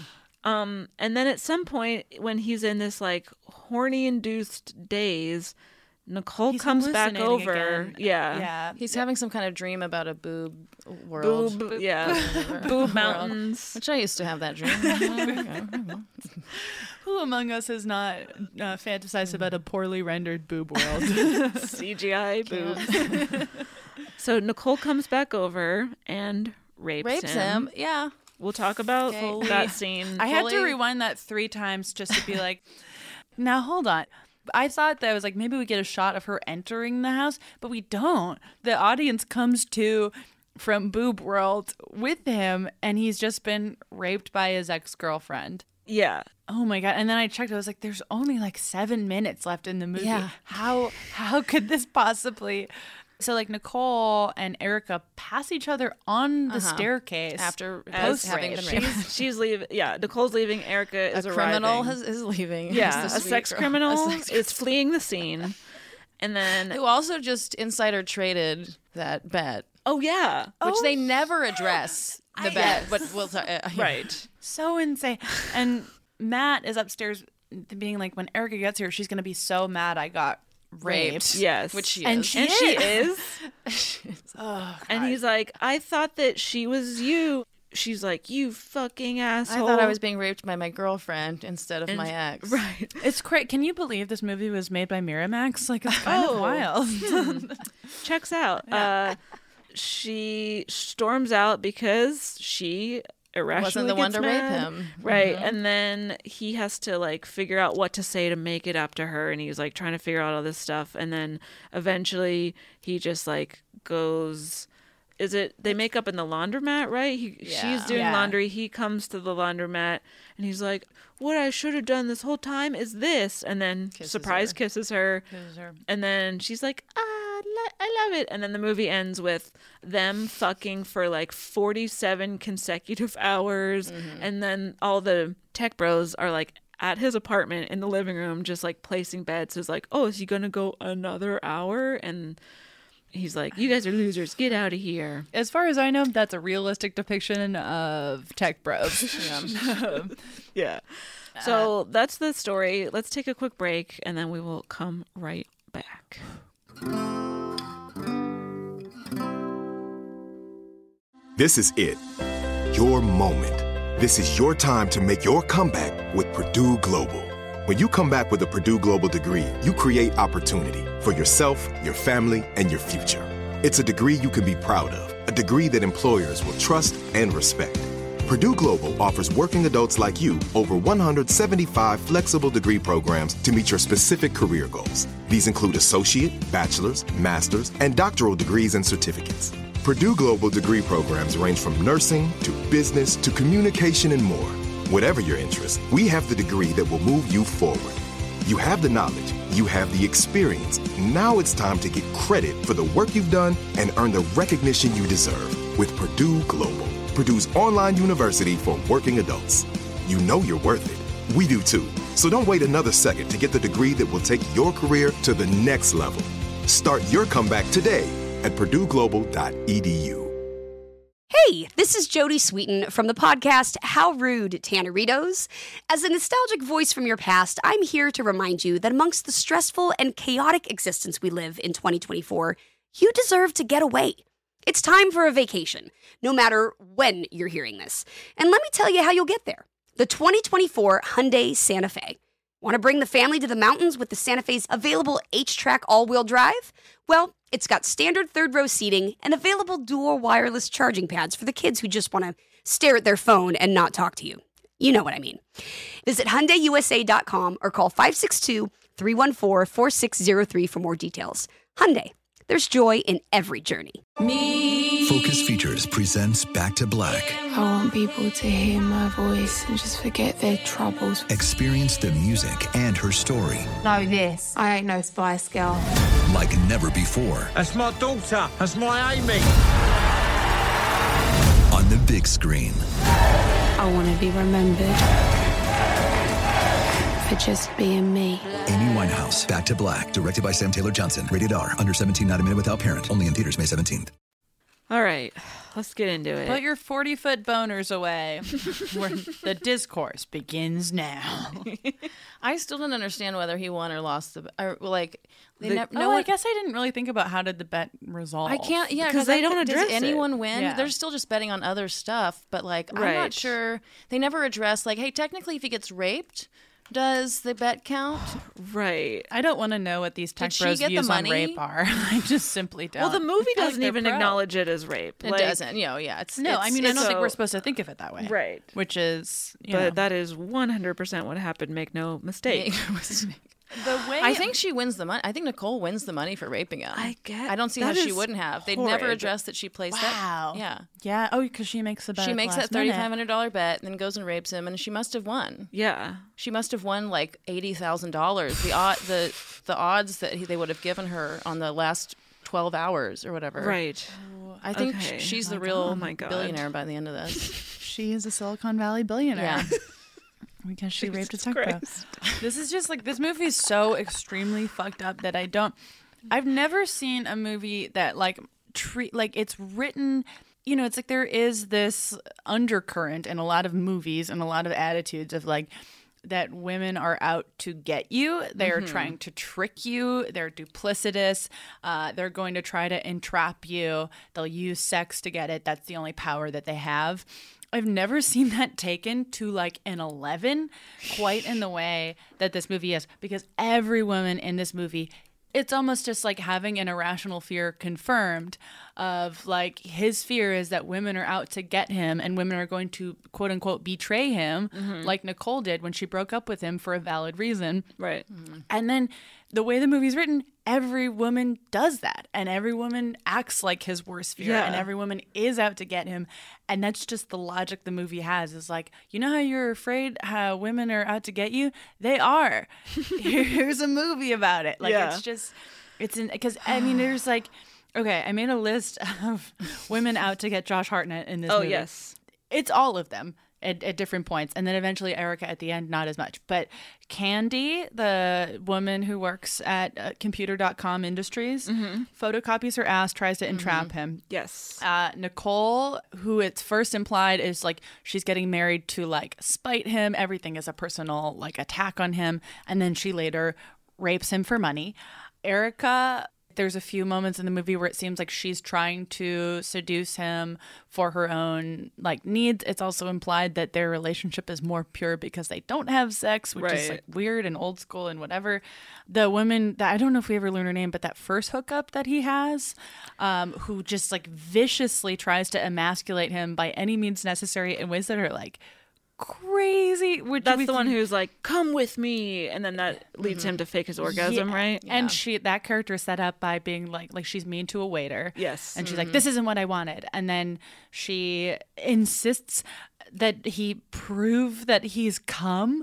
S9: Um, and then at some point when he's in this like horny induced daze, Nicole
S8: He's
S9: comes back
S8: hallucinating
S9: over.
S8: again.
S9: Yeah.
S8: Yeah.
S10: He's having some kind of dream about a boob world.
S9: Boob, yeah.
S10: Whatever.
S9: Boob
S10: World.
S9: mountains.
S10: Which I used to have that dream.
S8: Who among us has not uh, fantasized about a poorly rendered boob world?
S9: C G I boobs. So Nicole comes back over and rapes,
S10: Rapes
S9: him.
S10: him. Yeah.
S9: We'll talk about
S10: Okay.
S9: that scene.
S8: I had to
S10: Fully-
S8: rewind that three times just to be like, now hold on. I thought that was like maybe we get a shot of her entering the house, but we don't. The audience comes to from Boob World with him, and he's just been raped by his ex-girlfriend.
S9: Yeah.
S8: Oh my God. And then I checked, I was like, there's only like seven minutes left in the movie.
S10: Yeah.
S8: How how could this possibly? So like Nicole and Erica pass each other on the
S10: Uh-huh.
S8: staircase
S10: After
S9: As
S10: having been raped.
S9: she's, she's leaving. Yeah. Nicole's leaving. Erica is
S10: A criminal
S9: arriving.
S10: has, is leaving.
S9: Yeah.
S10: He's
S9: A
S10: the sweet
S9: sex
S10: girl.
S9: criminal
S10: A sex
S9: is fleeing the scene. And then,
S10: Who also just insider traded that bet,
S9: oh, yeah.
S10: which
S8: Oh,
S10: they never address the
S8: I-
S10: bet.
S8: yes.
S10: But we'll talk. Uh, yeah.
S9: Right.
S8: So insane. And Matt is upstairs being like, when Erica gets here, she's going to be so mad I got raped.
S10: Raped.
S9: Yes.
S10: Which she
S8: And
S10: is.
S8: she
S9: and she is.
S8: Oh,
S9: And he's like, I thought that she was you. She's like, you fucking
S10: I
S9: asshole.
S10: thought I was being raped by my girlfriend instead of
S9: And-
S10: my ex.
S9: Right.
S8: It's crazy. Can you believe this movie was made by Miramax? Like, it's kind
S9: Oh.
S8: of wild.
S9: Checks out. Uh, she storms out because she irrationally
S10: Wasn't the one
S9: gets
S10: to rape
S9: mad.
S10: him.
S9: Right. And then he has to like figure out what to say to make it up to her. And he's like trying to figure out all this stuff. And then eventually he just like goes. Is it they make up in the laundromat, right? He,
S10: Yeah.
S9: She's doing
S8: Yeah.
S9: laundry. He comes to the laundromat and he's like, what I should have done this whole time is this. And then
S10: Kisses
S9: surprise
S10: her.
S9: kisses her.
S8: Kisses her.
S9: And then she's like, I lo- I love it. And then the movie ends with them fucking for like forty-seven consecutive hours. Mm-hmm. And then all the tech bros are like at his apartment in the living room, just like placing bets. It's like, oh, is he going to go another hour? And he's like, you guys are losers. Get out of here.
S8: As far as I know, that's a realistic depiction of tech bros.
S9: Yeah. yeah. So that's the story. Let's take a quick break, and then we will come right back.
S1: This is it. Your moment. This is your time to make your comeback with Purdue Global. When you come back with a Purdue Global degree, you create opportunity for yourself, your family, and your future. It's a degree you can be proud of, a degree that employers will trust and respect. Purdue Global offers working adults like you over one hundred seventy-five flexible degree programs to meet your specific career goals. These include associate, bachelor's, master's, and doctoral degrees and certificates. Purdue Global degree programs range from nursing to business to communication and more. Whatever your interest, we have the degree that will move you forward. You have the knowledge, you have the experience. Now it's time to get credit for the work you've done and earn the recognition you deserve with Purdue Global, Purdue's online university for working adults. You know you're worth it. We do too. So don't wait another second to get the degree that will take your career to the next level. Start your comeback today at purdue global dot e d u.
S11: Hey, this is Jodie Sweetin from the podcast How Rude, Tanneritos. As a nostalgic voice from your past, I'm here to remind you that amongst the stressful and chaotic existence we live in twenty twenty-four, you deserve to get away. It's time for a vacation, no matter when you're hearing this. And let me tell you how you'll get there. The twenty twenty-four Hyundai Santa Fe. Want to bring the family to the mountains with the Santa Fe's available H-Track all-wheel drive? Well, it's got standard third-row seating and available dual wireless charging pads for the kids who just want to stare at their phone and not talk to you. You know what I mean. Visit Hyundai U S A dot com or call five six two, three one four, four six zero three for more details. Hyundai, there's joy in every journey.
S2: Me. Focus Features presents Back to Black.
S3: I want people to hear my voice and just forget their troubles.
S2: Experience the music and her story.
S3: Know this. I ain't no Spice Girl.
S2: Like never before.
S4: That's my daughter. That's my Amy.
S2: On the big screen.
S3: I want to be remembered for just being me.
S2: Amy Winehouse, Back to Black, directed by Sam Taylor Johnson. Rated R, under seventeen, not a minute without parent. Only in theaters May seventeenth.
S9: All right, let's get into it.
S8: Put your forty-foot boners away. Where the discourse begins now.
S10: I still don't understand whether he won or lost the or like. They
S8: The,
S10: nev-
S8: oh,
S10: no
S8: I
S10: one,
S8: guess I didn't really think about how did the bet resolve.
S10: I can't. Yeah,
S9: Because they
S10: I
S9: don't
S10: think-
S9: address
S10: Does anyone
S9: it.
S10: win?
S8: Yeah.
S10: They're still just betting on other stuff. But like, I'm
S9: Right.
S10: not sure. They never address like, hey, technically, if he gets raped, does the bet count?
S9: Right.
S8: I don't want to know what these tech
S10: Did she
S8: bros
S10: get the
S8: views on
S10: money?
S8: rape are. I just simply don't.
S9: Well, the movie
S8: Like,
S9: doesn't
S8: they're
S9: even
S8: pro.
S9: acknowledge it as rape.
S10: It
S9: Like,
S10: doesn't. You know, yeah. It's
S8: No,
S10: it's,
S8: I mean, I
S10: it's
S8: don't think
S9: so-
S8: we're supposed to think of it that way.
S9: Right.
S8: Which is, you
S9: But
S8: know.
S9: that is one hundred percent what happened. Make no mistake.
S8: The way
S10: I think she wins the money. I think Nicole wins the money for raping him.
S9: I get-
S10: I don't see how
S9: that
S10: she
S9: is
S10: wouldn't have. They'd never
S9: horrid.
S10: addressed that she plays
S8: Wow.
S10: that. Yeah.
S8: Yeah. Oh, because she makes the bet.
S10: She
S8: at the
S10: makes
S8: last
S10: that thirty-five
S8: minute.
S10: hundred dollars bet and then goes and rapes him, and she must have won.
S9: Yeah.
S10: She must have won like eighty thousand dollars. The odd, the the odds that he, they would have given her on the last twelve hours or whatever.
S9: Right.
S10: I think
S9: Okay.
S10: sh- she's
S9: My
S10: the
S9: God.
S10: real
S9: Oh my God.
S10: billionaire by the end of this.
S8: She is a Silicon Valley billionaire.
S10: Yeah.
S8: Because she raped a tech
S9: Christ.
S8: bro. This is just like, this movie is so extremely fucked up that I don't, I've never seen a movie that like treat, like it's written, you know, it's like there is this undercurrent in a lot of movies and a lot of attitudes of like, that women are out to get you. They're
S10: Mm-hmm.
S8: trying to trick you. They're duplicitous. Uh, they're going to try to entrap you. They'll use sex to get it. That's the only power that they have. I've never seen that taken to like an eleven quite in the way that this movie is, because every woman in this movie, it's almost just like having an irrational fear confirmed of like his fear is that women are out to get him and women are going to quote unquote betray him like Nicole did when she broke up with him for a valid reason.
S9: Right.
S8: And then the way the movie's written, every woman does that. And every woman acts like his worst fear.
S9: Yeah.
S8: And every woman is out to get him. And that's just the logic the movie has. Is like, you know how you're afraid how women are out to get you? They are. Here's a movie about it. Like,
S9: Yeah.
S8: it's just... It's in because I mean, there's like, okay, I made a list of women out to get Josh Hartnett in this
S9: oh,
S8: movie.
S9: yes.
S8: It's all of them at, at different points. And then eventually Erica at the end, not as much. But Candy, the woman who works at uh, computer dot com Industries,
S9: mm-hmm.
S8: photocopies her ass, tries to entrap
S9: mm-hmm.
S8: him.
S9: Yes.
S8: Uh, Nicole, who it's first implied is like she's getting married to like spite him. Everything is a personal like attack on him. And then she later rapes him for money. Erica, there's a few moments in the movie where it seems like she's trying to seduce him for her own like needs. It's also implied that their relationship is more pure because they don't have sex, which
S9: right.
S8: is like weird and old school and whatever. The woman that I don't know if we ever learn her name, but that first hookup that he has, um, who just like viciously tries to emasculate him by any means necessary in ways that are like crazy. Which
S9: That's the one who's like, come with me, and then that leads
S8: mm-hmm.
S9: him to fake his orgasm,
S8: yeah.
S9: right?
S8: And
S9: yeah.
S8: she that character is set up by being like like she's mean to a waiter.
S9: Yes.
S8: And she's
S9: mm-hmm.
S8: like, this isn't what I wanted. And then she insists that he prove that he's come.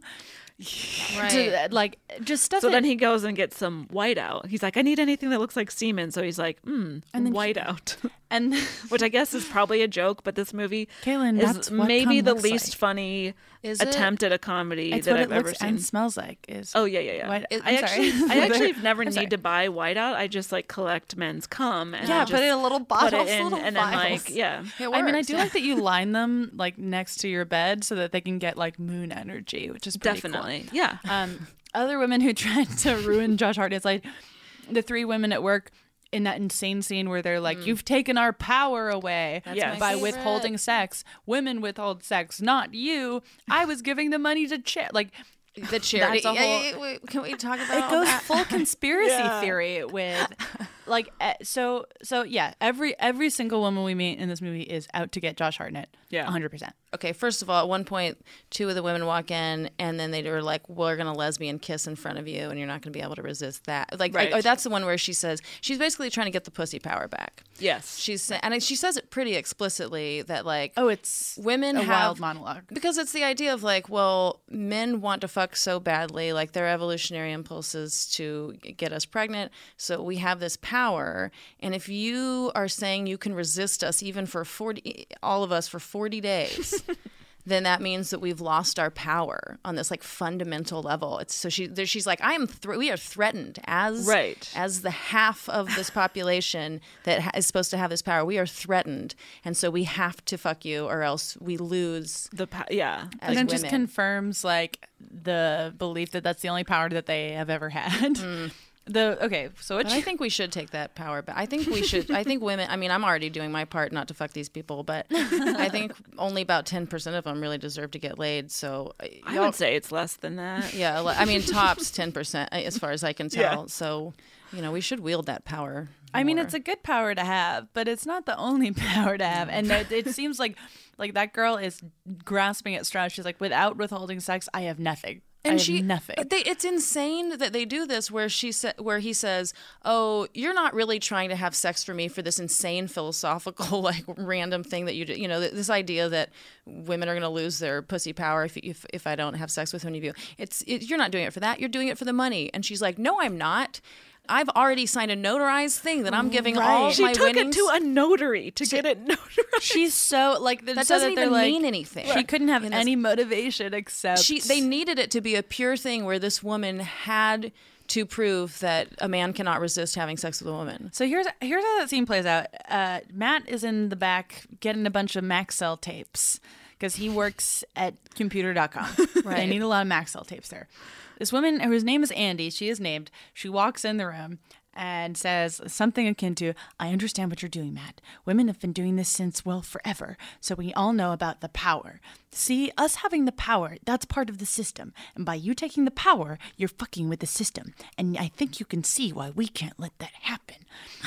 S10: Right.
S8: To, like just doesn't.
S9: So then he goes and gets some whiteout. He's like, I need anything that looks like semen. So he's like, hmm, whiteout.
S8: And
S9: which I guess is probably a joke, but this movie
S8: Kaylin,
S9: is
S8: that's what
S9: maybe
S8: cum
S9: the
S8: looks
S9: least
S8: like.
S9: funny
S10: Is
S9: attempt
S10: it?
S9: at a comedy
S8: it's
S9: that
S8: what
S9: I've
S8: it
S9: ever
S8: looks
S9: seen.
S8: and smells like. Is
S9: oh yeah, yeah, yeah.
S8: White,
S9: I
S8: I'm
S9: actually,
S8: sorry.
S9: I actually never
S8: I'm
S9: need
S8: sorry.
S9: to buy whiteout. I just like collect men's cum. And
S11: Yeah,
S9: just
S11: put it in a little
S9: put
S11: bottles,
S9: it in,
S11: little
S9: and then
S11: vials.
S9: like yeah.
S10: It
S8: I mean, I
S10: works.
S8: do like that you line them like next to your bed so that they can get like moon energy, which is pretty
S9: Definitely,
S8: cool.
S9: yeah.
S8: Um, other women who tried to ruin Josh Hartnett's like the three women at work in that insane scene where they're like, "You've taken our power away
S10: That's
S9: Yes.
S8: by
S10: my
S8: withholding sex. Women withhold sex, not you. I was giving the money to cha-" like."
S10: The charity.
S8: That's a
S10: Yeah,
S8: whole-
S10: yeah, yeah, wait, can we talk about
S8: It goes
S10: that?
S8: full conspiracy
S9: Yeah.
S8: theory with like uh, so so yeah every every single woman we meet in this movie is out to get Josh Hartnett.
S9: Yeah.
S8: one hundred percent.
S10: Okay, first of all, at one point, two of the women walk in, and then they were like, "We're gonna lesbian kiss in front of you, and you're not gonna be able to resist that." Like,
S9: Right.
S10: oh, that's the one where she says she's basically trying to get the pussy power back.
S9: Yes.
S10: She's sa- and she says it pretty explicitly that like,
S8: Oh, it's
S10: women
S8: a
S10: have
S8: wild monologue.
S10: because it's the idea of like, well, men want to fuck so badly, like their evolutionary impulses to get us pregnant. So we have this power, and if you are saying you can resist us even for forty, all of us for forty days. Then that means that we've lost our power on this like fundamental level. It's so she there, she's like, I am thr we are threatened as
S9: Right.
S10: as the half of this population that ha- is supposed to have this power. We are threatened, and so we have to fuck you, or else we lose.
S9: The pa- yeah.
S10: As
S8: And then
S10: women.
S8: just confirms like the belief that that's the only power that they have ever had. The okay, so
S10: But
S8: it's
S10: I think we should take that power back. I think we should. I think women. I mean, I'm already doing my part not to fuck these people, but I think only about ten percent of them really deserve to get laid. So
S9: I
S10: y'all-
S9: would say it's less than that.
S10: yeah. I mean, tops ten percent as far as I can tell.
S9: Yeah.
S10: So, you know, we should wield that power.
S8: I mean,
S10: more.
S8: it's a good power to have, but it's not the only power to have. And it, it seems like like that girl is grasping at straws. She's like, without withholding sex, I have nothing. I
S10: And
S8: have
S10: she,
S8: nothing.
S10: They, it's insane that they do this, where she sa- where he says, "Oh, you're not really trying to have sex for me for this insane philosophical, like random thing that you do. You know, th- this idea that women are going to lose their pussy power if if if I don't have sex with any of you. It's it, you're not doing it for that. You're doing it for the money." And she's like, "No, I'm not. I've already signed a notarized thing that I'm giving all
S9: She
S10: my
S9: took
S10: winnings."
S9: it to a notary to get it notarized.
S8: She's so like the,
S10: That
S8: so
S10: doesn't
S8: they're
S10: even
S8: like,
S10: mean anything.
S8: She couldn't have
S10: In this-
S8: any motivation except
S10: She, they needed it to be a pure thing where this woman had to prove that a man cannot resist having sex with a woman.
S8: So here's here's how that scene plays out. Uh, Matt is in the back getting a bunch of Maxell tapes because he works at computer dot com.
S10: Right.
S8: They need a lot of Maxell tapes there. This woman, whose name is Andy, she is named. She walks in the room and says something akin to, "I understand what you're doing, Matt. Women have been doing this since, well, forever. So we all know about the power. See, us having the power, that's part of the system. And by you taking the power, you're fucking with the system. And I think you can see why we can't let that happen."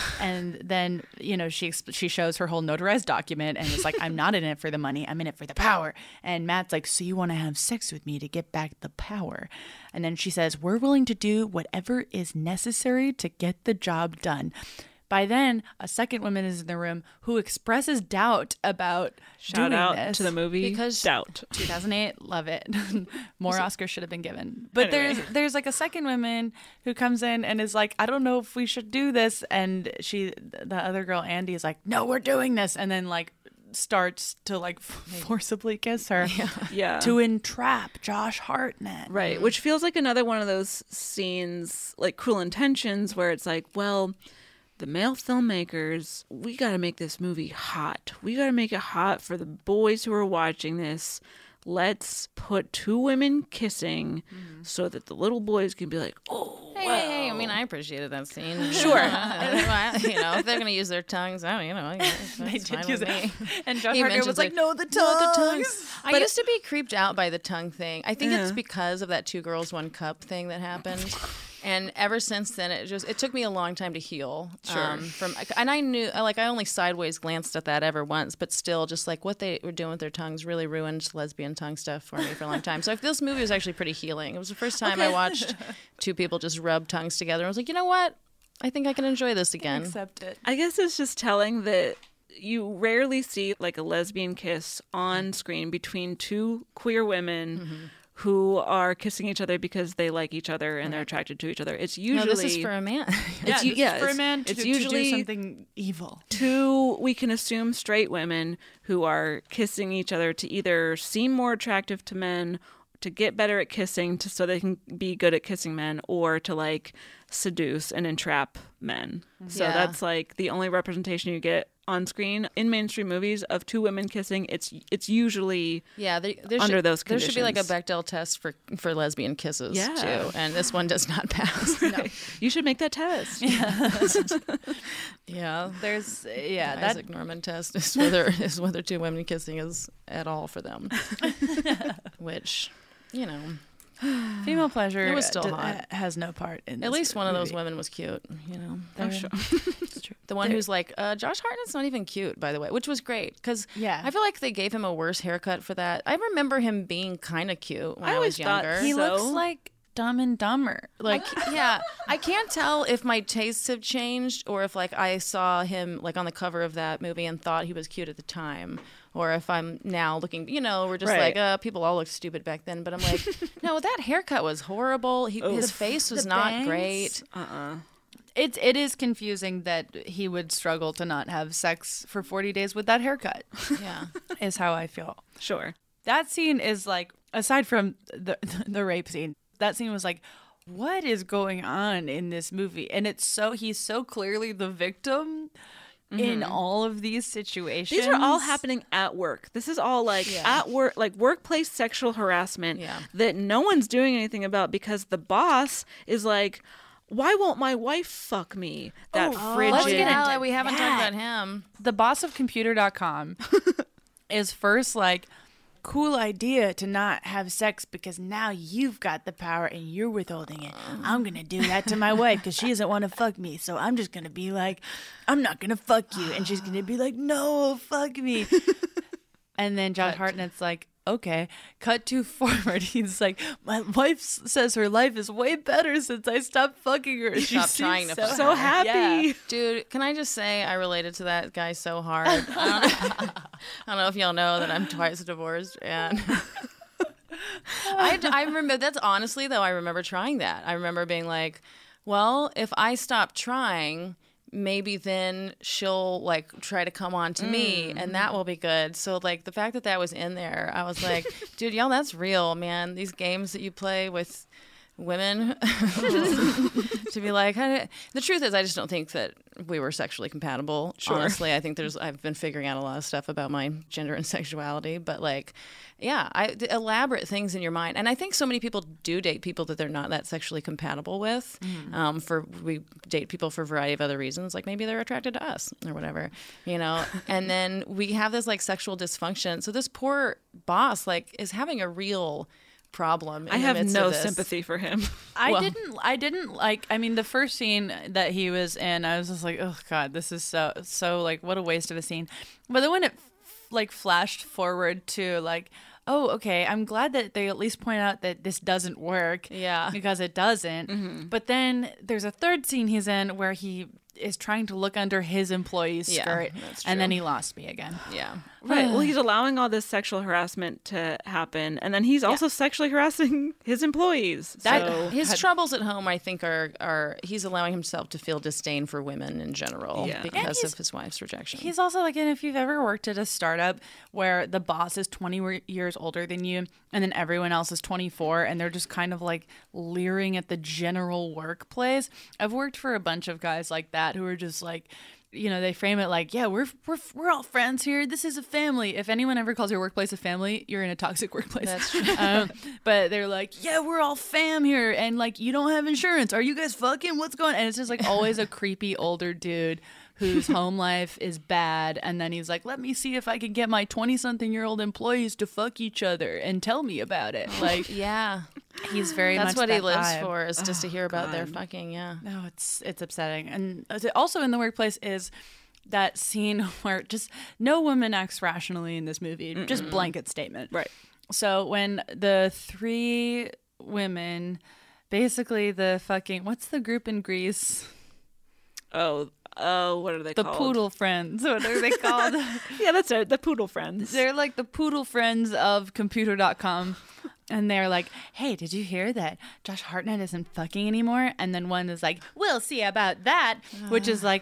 S8: And then, you know, she exp- she shows her whole notarized document and is like, "I'm not in it for the money. I'm in it for the power." And Matt's like, "So you want to have sex with me to get back the power?" And then she says, "We're willing to do whatever is necessary to get the job done." By then, a second woman is in the room who expresses doubt about
S9: Shout
S8: doing
S9: out
S8: this.
S9: to the movie
S8: because
S9: Doubt.
S8: two thousand eight, love it. More Oscars should have been given. But
S9: Anyway.
S8: there's there's like a second woman who comes in and is like, I don't know if we should do this. And she, the other girl, Andy, is like, no, we're doing this. And then like starts to like forcibly kiss her
S9: Yeah.
S8: to entrap Josh Hartnett.
S9: Right, which feels like another one of those scenes, like Cruel Intentions, where it's like, well, the male filmmakers, we got to make this movie hot. We got to make it hot for the boys who are watching this. Let's put two women kissing
S10: Mm-hmm.
S9: so that the little boys can be like, oh,
S10: Hey, hey, hey, I mean, I appreciated that scene.
S9: Sure.
S10: Uh, you know, if they're going to use their tongues, oh, you know, that's
S8: They did
S10: fine
S8: use
S10: with
S8: it.
S10: me.
S8: And Josh
S10: He
S8: Hartnett was
S10: mentions
S8: like,
S10: it.
S8: no, the tongues.
S10: No, the tongues. I
S8: But
S10: used to be creeped out by the tongue thing. I think it's
S9: Yeah.
S10: because of that two girls, one cup thing that happened. And ever since then, it just it took me a long time to heal.
S9: Sure.
S10: Um, from and I knew like I only sideways glanced at that ever once, but still, just like what they were doing with their tongues really ruined lesbian tongue stuff for me for a long time. So this movie was actually pretty healing. It was the first time I watched two people just rub tongues together. I was like, you know what? I think I can enjoy this again.
S8: Accept it.
S9: I guess it's just telling that you rarely see like a lesbian kiss on screen between two queer women
S10: Mm-hmm.
S9: who are kissing each other because they like each other and they're attracted to each other. It's usually
S10: No, this is for a man.
S8: Yeah,
S9: It's u-
S8: this
S9: yeah,
S8: is for a
S9: it's-
S8: man to,
S9: it's
S8: to
S9: usually
S8: do something evil.
S9: two, we can assume, straight women who are kissing each other to either seem more attractive to men, to get better at kissing to so they can be good at kissing men, or to like seduce and entrap men. So
S10: Yeah.
S9: that's like the only representation you get on screen in mainstream movies of two women kissing. It's it's usually
S10: Yeah, there, there
S9: under
S10: should,
S9: those
S10: there
S9: conditions.
S10: should be like a Bechdel test for for lesbian kisses
S9: Yeah.
S10: too, and this one does not pass.
S9: No. You should make that test.
S10: Yeah,
S8: There's yeah
S10: the
S8: that
S10: Isaac Norman test is whether is whether two women kissing is at all for them, which you know.
S8: female pleasure
S10: It was still
S8: d-
S10: hot.
S8: has no part in
S10: At
S8: this
S10: least one of those
S8: movie.
S10: women was cute, you know.
S9: I'm sure.
S8: It's true.
S10: The one
S8: There-
S10: who's like, uh, Josh Hartnett's not even cute, by the way, which was great because
S8: Yeah.
S10: I feel like they gave him a worse haircut for that. I remember him being kind of cute when
S9: I
S10: I,
S9: always
S10: was
S9: thought
S10: younger.
S8: he
S9: So-
S8: looks like Dumb and Dumber. Like
S10: yeah, I can't tell if my tastes have changed or if like I saw him like on the cover of that movie and thought he was cute at the time, or if I'm now looking, you know, we're just
S9: Right.
S10: like, uh, people all look stupid back then. But I'm like, no, that haircut was horrible. He, his
S8: The-
S10: face was
S8: the
S10: not
S8: bangs?
S10: great.
S9: Uh-uh.
S8: It it is confusing that he would struggle to not have sex for forty days with that haircut.
S10: Yeah,
S8: Is how I feel.
S9: Sure.
S8: That scene is like, aside from the the rape scene, that scene was like, what is going on in this movie? And it's so he's so clearly the victim in all of these situations.
S9: These are all happening at work. This is all like
S10: Yeah.
S9: at work, like workplace sexual harassment
S10: Yeah.
S9: that no one's doing anything about because the boss is like, why won't my wife fuck me? That
S10: Oh,
S9: frigid.
S10: let's
S8: get
S10: get
S8: into
S10: into We haven't
S8: that.
S10: talked about him.
S8: The boss of computer dot com is first like, cool idea to not have sex because now you've got the power and you're withholding it. I'm going to do that to my wife because she doesn't want to fuck me. So I'm just going to be like, I'm not going to fuck you. And she's going to be like, no, fuck me. And then Josh Hartnett's like, okay, cut to forward. He's like, my wife s- says her life is way better since I stopped fucking her. She
S10: Stopped
S8: seems
S10: trying to
S8: so,
S10: fuck
S9: so happy.
S8: Yeah.
S10: Dude, can I just say I related to that guy so hard. I don't, I don't know if y'all know that I'm twice divorced, and I, I remember that's honestly though I remember trying that. I remember being like, well, if I stop trying, maybe then she'll like try to come on to me and that will be good. So like the fact that that was in there, I was like, dude, y'all, that's real, man. These games that you play with women to be like, how did... the truth is I just don't think that we were sexually compatible.
S9: Sure.
S10: Honestly, I think there's I've been figuring out a lot of stuff about my gender and sexuality, but like, yeah, I the elaborate things in your mind. And I think so many people do date people that they're not that sexually compatible with.
S8: Mm.
S10: Um, for we date people for a variety of other reasons, like maybe they're attracted to us or whatever, you know. And then we have this like sexual dysfunction. So this poor boss like is having a real problem. In
S9: I
S10: the
S9: have
S10: midst
S9: no
S10: of this.
S9: sympathy for him.
S8: I
S10: Well-
S8: didn't. I didn't like. I mean, the first scene that he was in, I was just like, "Oh God, this is so so like what a waste of a scene." But then when it f- like flashed forward to like, oh, okay, I'm glad that they at least point out that this doesn't work.
S10: Yeah.
S8: because it doesn't. But then there's a third scene he's in where he is trying to look under his employee's
S10: Yeah,
S8: skirt,
S10: that's
S8: and then
S10: true.
S8: he lost me again.
S10: Yeah.
S9: Right. Well, he's allowing all this sexual harassment to happen, and then he's also sexually harassing his employees.
S10: That,
S9: so
S10: his troubles at home, I think, are are he's allowing himself to feel disdain for women in general
S9: Yeah.
S10: because of his wife's rejection.
S8: He's also like, and if you've ever worked at a startup where the boss is twenty re- years older than you, and then everyone else is twenty-four, and they're just kind of like leering at the general workplace. I've worked for a bunch of guys like that who are just like, you know, they frame it like, yeah, we're we're we're all friends here. This is a family. If anyone ever calls your workplace a family, you're in a toxic workplace.
S10: That's true.
S8: um, but they're like, yeah, we're all fam here, and like, you don't have insurance. Are you guys fucking? What's going on? And it's just like always a creepy older dude whose home life is bad, and then he's like, let me see if I can get my twenty-something-year-old employees to fuck each other and tell me about it. Like,
S10: yeah.
S8: he's very
S10: That's
S8: much
S10: what he
S8: that
S10: lives
S8: vibe.
S10: for, is just to
S8: Oh,
S10: hear about their
S8: God.
S10: fucking, yeah.
S8: No, it's it's upsetting. And also in the workplace is that scene where just no woman acts rationally in this movie. Mm-mm. Just blanket statement.
S9: Right.
S8: So when the three women, basically the fucking, what's the group in Greece?
S9: Oh, oh, what are they
S8: The
S9: called?
S8: Poodle Friends. What are they called?
S9: Yeah, that's it. The Poodle Friends.
S8: They're like the Poodle Friends of computer dot com. And they're like, hey, did you hear that Josh Hartnett isn't fucking anymore? And then one is like, we'll see about that, which is like,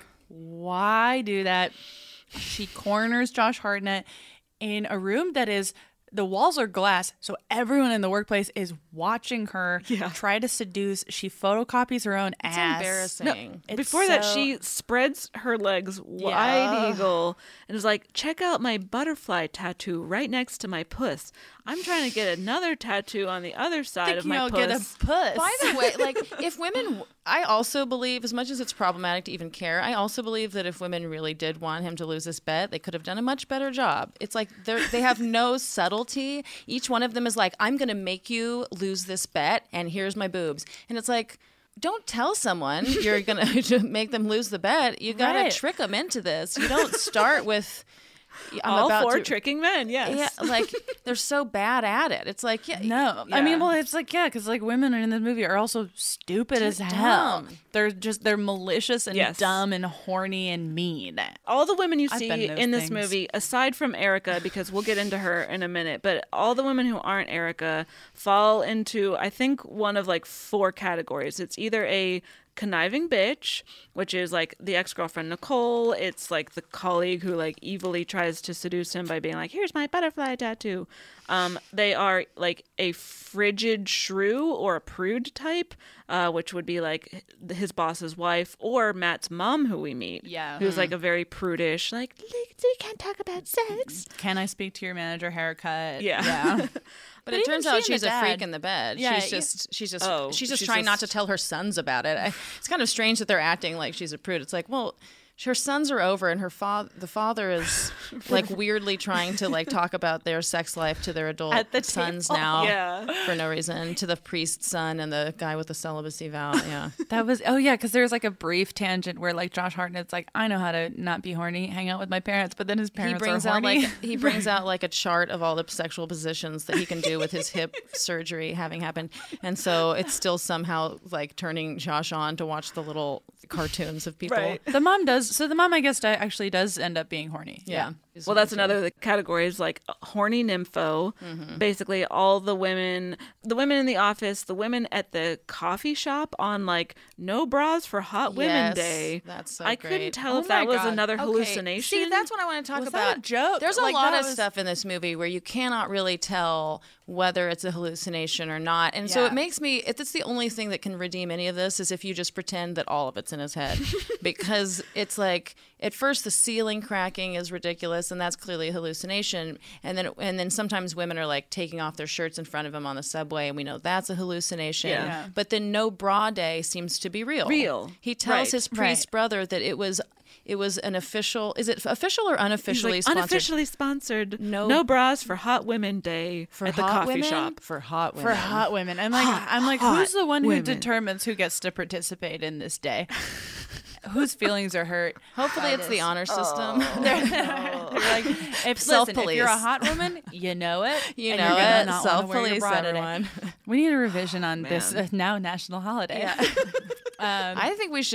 S8: why do that? She corners Josh Hartnett in a room that is, the walls are glass, so everyone in the workplace is watching her
S9: Yeah.
S8: try to seduce. She photocopies her own
S10: It's
S8: ass.
S10: embarrassing.
S8: It's
S9: Before that,
S8: so-
S9: she spreads her legs wide
S8: Yeah.
S9: eagle and is like, check out my butterfly tattoo right next to my puss. I'm trying to get another tattoo on the other side
S8: think
S9: of my
S8: you'll
S9: puss.
S8: get a puss.
S10: By the way, like, if women, I also believe, as much as it's problematic to even care, I also believe that if women really did want him to lose this bet, they could have done a much better job. It's like they're, they have no subtlety. Each one of them is like, I'm going to make you lose this bet, and here's my boobs. And it's like, don't tell someone you're going to make them lose the bet. You got to
S8: Right.
S10: trick them into this. You don't start with... I'm
S9: All
S10: about
S9: for
S10: to,
S9: tricking men, yes.
S10: Yeah, like they're so bad at it. It's like, yeah,
S8: No, I
S10: yeah.
S8: mean, well, it's like, yeah, because like women in this movie are also stupid as
S10: Dumb.
S8: hell. They're just they're malicious and
S9: Yes.
S8: dumb and horny and mean.
S9: All the women you
S8: I've
S9: see
S8: been those
S9: in this
S8: things.
S9: movie, aside from Erica, because we'll get into her in a minute, but all the women who aren't Erica fall into, I think, one of like four categories. It's either a conniving bitch, which is like the ex-girlfriend Nicole. It's like the colleague who like evilly tries to seduce him by being like, here's my butterfly tattoo. Um, they are like a frigid shrew or a prude type, uh, which would be like his boss's wife or Matt's mom, who we meet.
S8: Yeah.
S9: Who's like a very prudish, like, we can't talk about sex.
S8: Can I speak to your manager? Haircut.
S9: Yeah.
S8: Yeah.
S10: But,
S8: But
S10: it
S8: even
S10: turns
S8: she
S10: out
S8: and
S10: she's
S8: the
S10: a freak
S8: dad-
S10: in the bed.
S8: Yeah,
S10: she's
S8: yeah.
S10: just she's just
S9: Oh,
S10: she's just
S9: she's
S10: trying not to
S9: just-
S10: tell her sons about it. I, it's kind of strange that they're acting like she's a prude. It's like, well, her sons are over, and her father, the father, is like weirdly trying to like talk about their sex life to their adult
S8: At the
S10: sons
S8: table.
S10: now,
S9: Yeah.
S10: for no reason. To the priest's son and the guy with the celibacy vow. Yeah,
S8: That was, oh yeah, because there was like a brief tangent where like Josh Hartnett's like, I know how to not be horny, hang out with my parents, but then his
S10: he
S8: parents
S10: brings
S8: are
S10: out
S8: horny.
S10: like he brings out like a chart of all the sexual positions that he can do with his hip surgery having happened, and so it's still somehow like turning Josh on to watch the little cartoons of people.
S9: Right.
S8: The mom does, so the mom I guess actually does end up being horny.
S10: Yeah.
S9: Well, that's another of the categories, like horny nympho.
S10: Mm-hmm.
S9: Basically, all the women, the women in the office, the women at the coffee shop on like No Bras for Hot Women
S10: Yes,
S9: Day.
S10: that's so
S9: I
S10: great.
S9: couldn't tell
S8: Oh
S9: if that
S8: my
S9: was
S8: God.
S9: another
S10: Okay,
S9: hallucination.
S10: See, that's what I want to talk
S8: Was
S10: about.
S8: that a joke?
S10: There's a
S8: Like,
S10: lot
S8: that
S10: of
S8: was-
S10: stuff in this movie where you cannot really tell whether it's a hallucination or not. And so
S8: Yeah.
S10: it makes me, if it's the only thing that can redeem any of this, is if you just pretend that all of it's in his head. Because it's like, at first the ceiling cracking is ridiculous, and that's clearly a hallucination. And then and then sometimes women are like taking off their shirts in front of him on the subway, and we know that's a hallucination.
S9: Yeah.
S8: Yeah.
S10: But then No Bra Day seems to be real.
S9: Real.
S10: He tells
S9: Right.
S10: his priest
S8: Right.
S10: brother that it was it was an official, is it official or
S9: He's
S10: unofficially
S9: like,
S10: sponsored?
S9: unofficially sponsored.
S10: No-
S9: No, Bras for Hot Women Day
S10: For
S9: at the
S10: hot
S9: coffee
S10: women?
S9: shop.
S10: For hot women.
S8: For hot women. I'm like,
S9: Hot,
S8: I'm like,
S9: hot
S8: who's the one who
S9: women.
S8: determines who gets to participate in this day? Whose feelings are hurt?
S10: Hopefully
S8: by
S10: it's the
S8: this?
S10: honor system.
S8: They're, they're like, if, listen, if
S10: Self-police.
S8: you're a hot woman, you know it.
S10: You
S8: and
S10: know
S8: you're gonna
S10: it.
S8: not wanna wear your
S10: Self-police,
S8: bra today.
S10: everyone.
S8: We need a revision on this
S9: Man.
S8: uh, now national holiday.
S10: Yeah.
S8: um,
S10: I think we should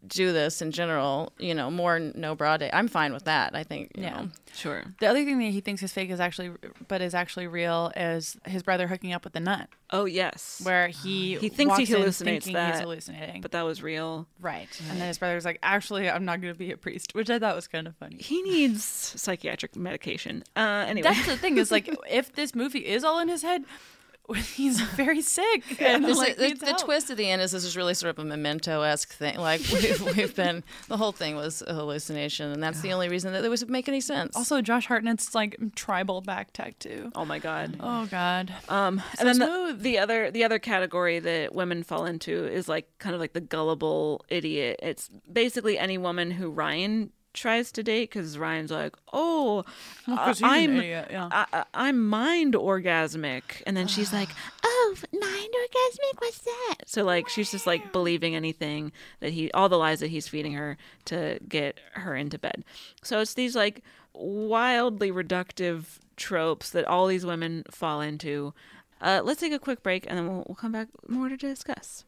S10: do this in general, you know, more no bra day. I'm fine with that. I think, you
S8: Yeah.
S10: know.
S9: Sure.
S8: The other thing that he thinks is fake is actually, but is actually real, is his brother hooking up with the nun.
S9: Oh, yes.
S8: Where he
S9: He thinks he
S8: walks in
S9: hallucinates
S8: thinking
S9: that.
S8: he's hallucinating.
S9: But that was real.
S8: Right. And then his brother's like, actually, I'm not going to be a priest, which I thought was kind of funny.
S9: He needs psychiatric medication. Uh, anyway.
S8: That's the thing is, like, if this movie is all in his head, he's very sick. And,
S10: This
S8: like,
S10: is- the
S8: needs
S10: the
S8: help.
S10: twist at the end is this is really sort of a Memento-esque thing. Like we've, we've been, the whole thing was a hallucination, and that's the only reason that it would make any sense.
S8: Also, Josh Hartnett's like tribal back tattoo.
S9: Oh my god.
S8: Oh god.
S9: Um,
S8: So
S9: and then the,
S8: smooth.
S9: the other the other category that women fall into is like kind of like the gullible idiot. It's basically any woman who Ryan tries to date because Ryan's like, oh,
S8: Well,
S9: uh,
S8: 'cause he's an
S9: I'm
S8: idiot, yeah.
S9: I, I- I'm mind orgasmic, and then she's like, oh, mind orgasmic, what's that? So like she's just like believing anything that he, all the lies that he's feeding her to get her into bed. So it's these like wildly reductive tropes that all these women fall into. Uh, let's take a quick break, and then we'll, we'll come back more to discuss.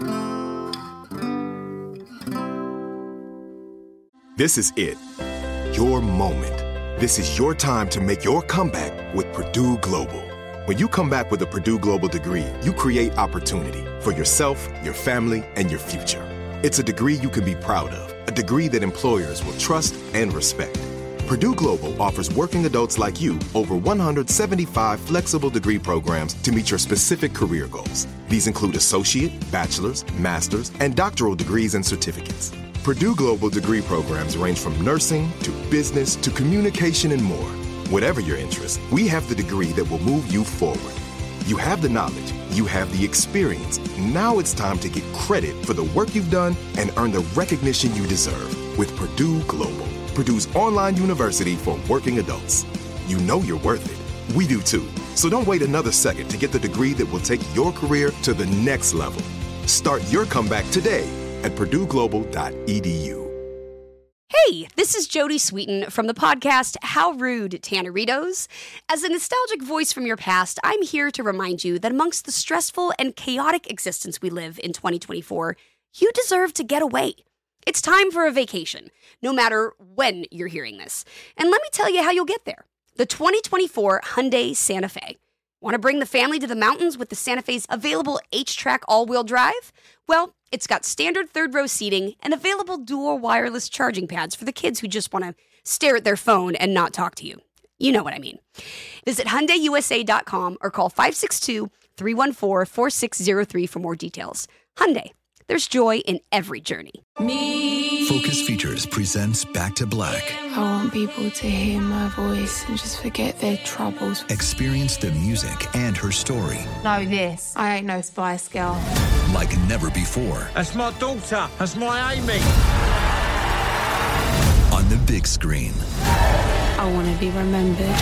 S1: This is it. Your moment. This is your time to make your comeback with Purdue Global. When you come back with a Purdue Global degree, you create opportunity for yourself, your family, and your future. It's a degree you can be proud of, a degree that employers will trust and respect. Purdue Global offers working adults like you over one hundred seventy-five flexible degree programs to meet your specific career goals. These include associate, bachelor's, master's, and doctoral degrees and certificates. Purdue Global degree programs range from nursing to business to communication and more. Whatever your interest, we have the degree that will move you forward. You have the knowledge, you have the experience. Now it's time to get credit for the work you've done and earn the recognition you deserve with Purdue Global, Purdue's online university for working adults. You know you're worth it. We do too. So don't wait another second to get the degree that will take your career to the next level. Start your comeback today at purdue global dot e d u.
S11: Hey, this is Jodie Sweetin from the podcast How Rude, Tanneritos. As a nostalgic voice from your past, I'm here to remind you that amongst the stressful and chaotic existence we live in twenty twenty-four, you deserve to get away. It's time for a vacation, no matter when you're hearing this. And let me tell you how you'll get there. The twenty twenty-four Hyundai Santa Fe. Want to bring the family to the mountains with the Santa Fe's available H-Track all-wheel drive? Well, it's got standard third-row seating and available dual wireless charging pads for the kids who just want to stare at their phone and not talk to you. You know what I mean. Visit Hyundai U S A dot com or call five six two, three one four, four six zero three for more details. Hyundai, there's joy in every journey.
S2: Me. Focus Features presents Back to Black.
S3: I want people to hear my voice and just forget their troubles.
S2: Experience the music and her story
S3: Know this. I ain't no Spice Girl.
S2: like never before
S4: That's my daughter. That's my Amy.
S2: on the big screen.
S3: I want to be remembered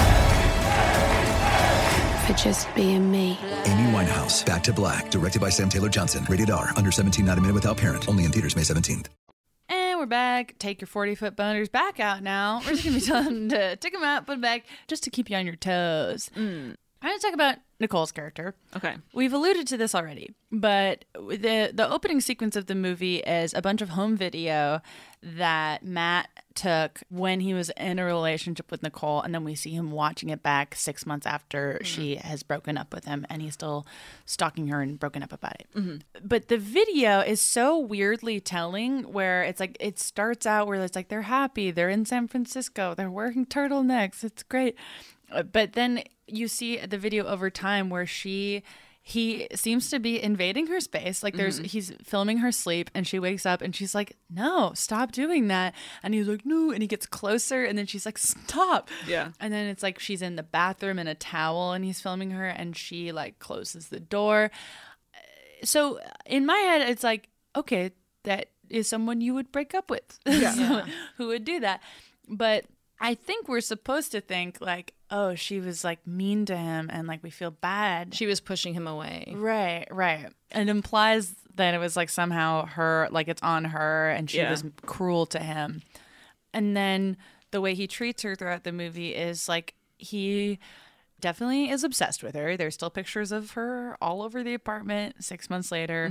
S3: for just being me.
S2: Amy Winehouse, Back to Black, directed by Sam Taylor Johnson. Rated R, under seventeen, not a minute without parent. Only in theaters May seventeenth.
S8: And we're back. Take your forty-foot boners back out now. We're just going to be telling them to take them out, put them back, just to keep you on your toes.
S9: Mm.
S8: I'm going to talk about Nicole's character.
S9: Okay.
S8: We've alluded to this already, but the the opening sequence of the movie is a bunch of home video that Matt took when he was in a relationship with Nicole, and then we see him watching it back six months after mm-hmm. she has broken up with him, and he's still stalking her and broken up about it. Mm-hmm. But the video is so weirdly telling, where it's like it starts out where it's like they're happy, they're in San Francisco, they're wearing turtlenecks, it's great. But then you see the video over time where she he seems to be invading her space. Like there's mm-hmm. he's filming her sleep, and she wakes up and she's like, no, stop doing that. And he's like, no. And he gets closer, and then she's like, stop.
S9: Yeah.
S8: And then it's like she's in the bathroom in a towel, and he's filming her, and she like closes the door. So in my head, it's like, okay, that is someone you would break up with.
S9: Yeah.
S8: So, who would do that? But I think we're supposed to think like, oh, she was like mean to him, and like we feel bad.
S10: She was pushing him away.
S8: Right, right. It implies that it was like somehow her, like it's on her, and she
S9: Yeah.
S8: was cruel to him. And then the way he treats her throughout the movie is like he definitely is obsessed with her. There's still pictures of her all over the apartment six months later. Mm-hmm.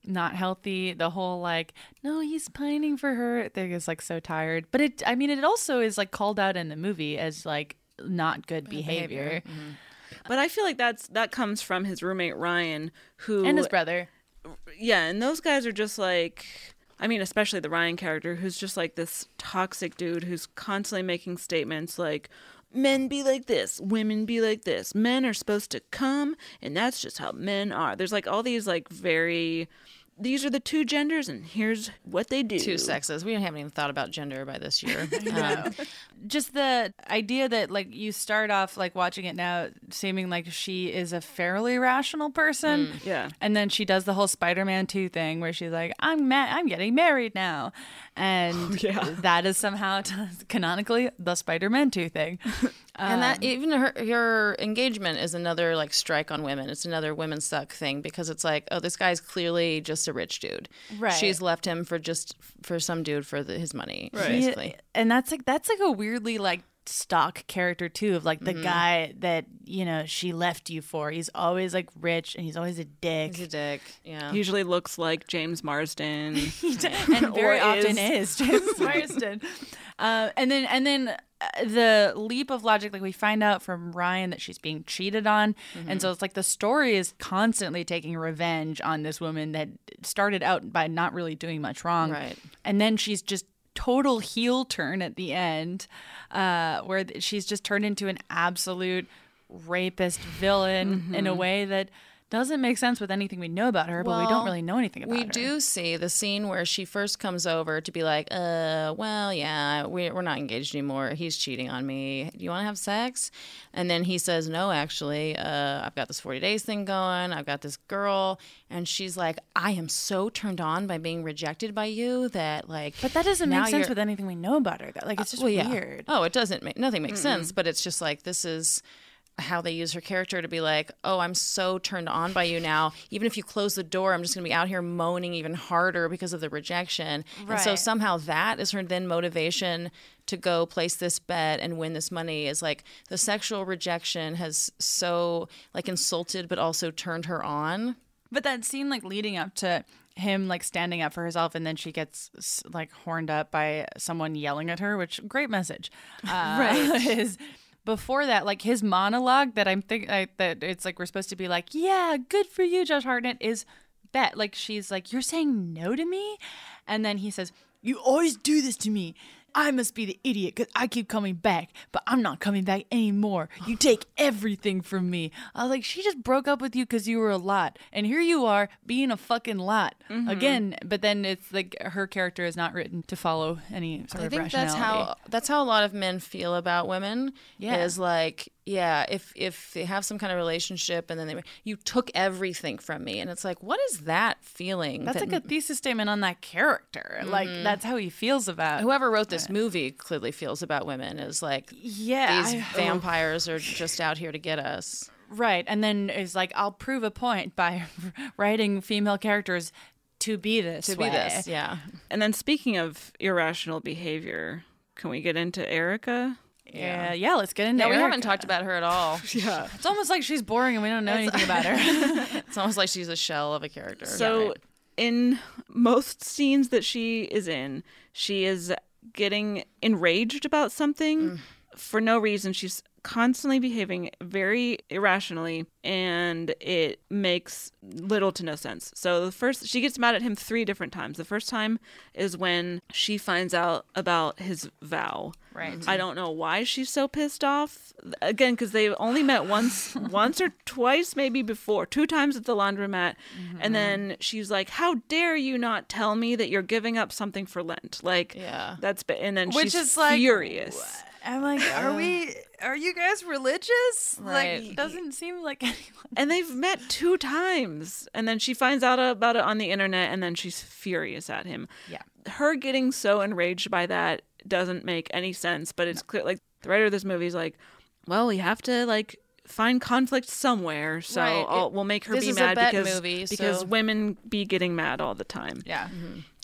S8: not healthy. The whole like, no, he's pining for her thing is like so tired. But it, I mean, it also is like called out in the movie as like not good behavior. behavior.
S9: Mm-hmm. But I feel like that's that comes from his roommate Ryan, who
S8: and his brother.
S9: Yeah, and those guys are just like, I mean, especially the Ryan character, who's just like this toxic dude who's constantly making statements like, men be like this, women be like this, men are supposed to come, and that's just how men are. There's like all these like very, these are the two genders, and here's what they do.
S10: Two sexes. We haven't even thought about gender by this year. um,
S8: Just the idea that like you start off like watching it now seeming like she is a fairly rational person.
S9: Mm, yeah.
S8: And then she does the whole Spider-Man two thing where she's like, I'm ma- I'm getting married now. And yeah. that is somehow t- canonically the Spider-Man two thing. Um,
S10: and that even her your engagement is another like strike on women. It's another women suck thing because it's like, oh, this guy's clearly just a rich dude.
S8: Right.
S10: She's left him for just for some dude for the, his money.
S8: Right.
S10: Basically.
S8: He, and that's like that's like a weirdly like stock character too of like the
S10: mm-hmm.
S8: guy that you know she left you for. He's always like rich and he's always a dick.
S10: He's a dick. Yeah.
S9: He usually looks like James Marsden,
S8: and very often is, is James Marsden. Uh, and then and then. The leap of logic, like we find out from Ryan that she's being cheated on. Mm-hmm. And so it's like the story is constantly taking revenge on this woman that started out by not really doing much wrong.
S10: Right.
S8: And then she's just total heel turn at the end, uh, where she's just turned into an absolute rapist villain mm-hmm. in a way that doesn't make sense with anything we know about her, but
S10: well,
S8: we don't really know anything about
S10: we
S8: her.
S10: We do see the scene where she first comes over to be like, uh, well, yeah, we, we're not engaged anymore. He's cheating on me. Do you want to have sex? And then he says, no, actually, uh, I've got this forty days thing going. I've got this girl. And she's like, I am so turned on by being rejected by you that like...
S8: But that doesn't make sense with anything we know about her. Like, it's just
S10: uh, well,
S8: weird.
S10: Yeah. Oh, it doesn't make... Nothing makes
S8: Mm-mm.
S10: sense, but it's just like, this is... how they use her character to be like, oh, I'm so turned on by you now. Even if you close the door, I'm just going to be out here moaning even harder because of the rejection.
S8: Right.
S10: And so somehow that is her then motivation to go place this bet and win this money is like the sexual rejection has so like insulted but also turned her on.
S8: But that scene like leading up to him like standing up for herself and then she gets like horned up by someone yelling at her, which great message. Uh,
S10: right.
S8: is before that, like his monologue that I'm think I, that it's like we're supposed to be like, yeah, good for you, Josh Hartnett, is that like she's like, you're saying no to me, and then he says, you always do this to me. I must be the idiot because I keep coming back, but I'm not coming back anymore. You take everything from me. I was like, she just broke up with you because you were a lot. And here you are being a fucking lot mm-hmm. again. But then it's like her character is not written to follow any sort
S10: I
S8: of
S10: think
S8: rationality.
S10: that's how that's how a lot of men feel about women.
S8: Yeah.
S10: Is like, yeah, if if they have some kind of relationship and then they you took everything from me, and it's like, what is that feeling?
S8: That's
S10: that,
S8: like a thesis statement on that character. Mm-hmm. Like that's how he feels about
S10: whoever wrote this movie. Clearly feels about women is like,
S8: yeah,
S10: these
S8: I,
S10: vampires are just out here to get us.
S8: Right, and then is like, I'll prove a point by writing female characters to be this
S10: to
S8: way.
S10: be this, yeah.
S9: And then speaking of irrational behavior, can we get into Erica?
S8: Yeah, yeah, let's get into
S10: No,
S8: Erica.
S10: we haven't talked about her at all.
S8: Yeah. It's almost like she's boring and we don't know
S10: it's,
S8: anything about her.
S10: It's almost like she's a shell of a character.
S9: So
S10: yeah, right.
S9: in most scenes that she is in, she is getting enraged about something mm. for no reason. She's constantly behaving very irrationally, and it makes little to no sense. So the first, she gets mad at him three different times. The first time is when she finds out about his vow.
S8: Right.
S9: I don't know why she's so pissed off. Again, because they only met once, once or twice, maybe before, two times at the laundromat, mm-hmm. and then she's like, "How dare you not tell me that you're giving up something for Lent?" Like,
S10: yeah,
S9: that's and then
S8: which
S9: she's
S8: is like
S9: furious.
S8: I'm like, are we? Are you guys religious?
S10: Right.
S8: Like, doesn't seem like anyone.
S9: And they've met two times, and then she finds out about it on the internet, and then she's furious at him.
S8: Yeah,
S9: her getting so enraged by that doesn't make any sense. But it's clear, like the writer of this movie is like, well, we have to like find conflict somewhere, so
S10: right.
S9: I'll, we'll make her
S10: this
S9: be
S10: is
S9: mad
S10: a bet
S9: because
S10: movie,
S9: because
S10: so...
S9: women be getting mad all the time.
S8: Yeah.
S10: Mm-hmm.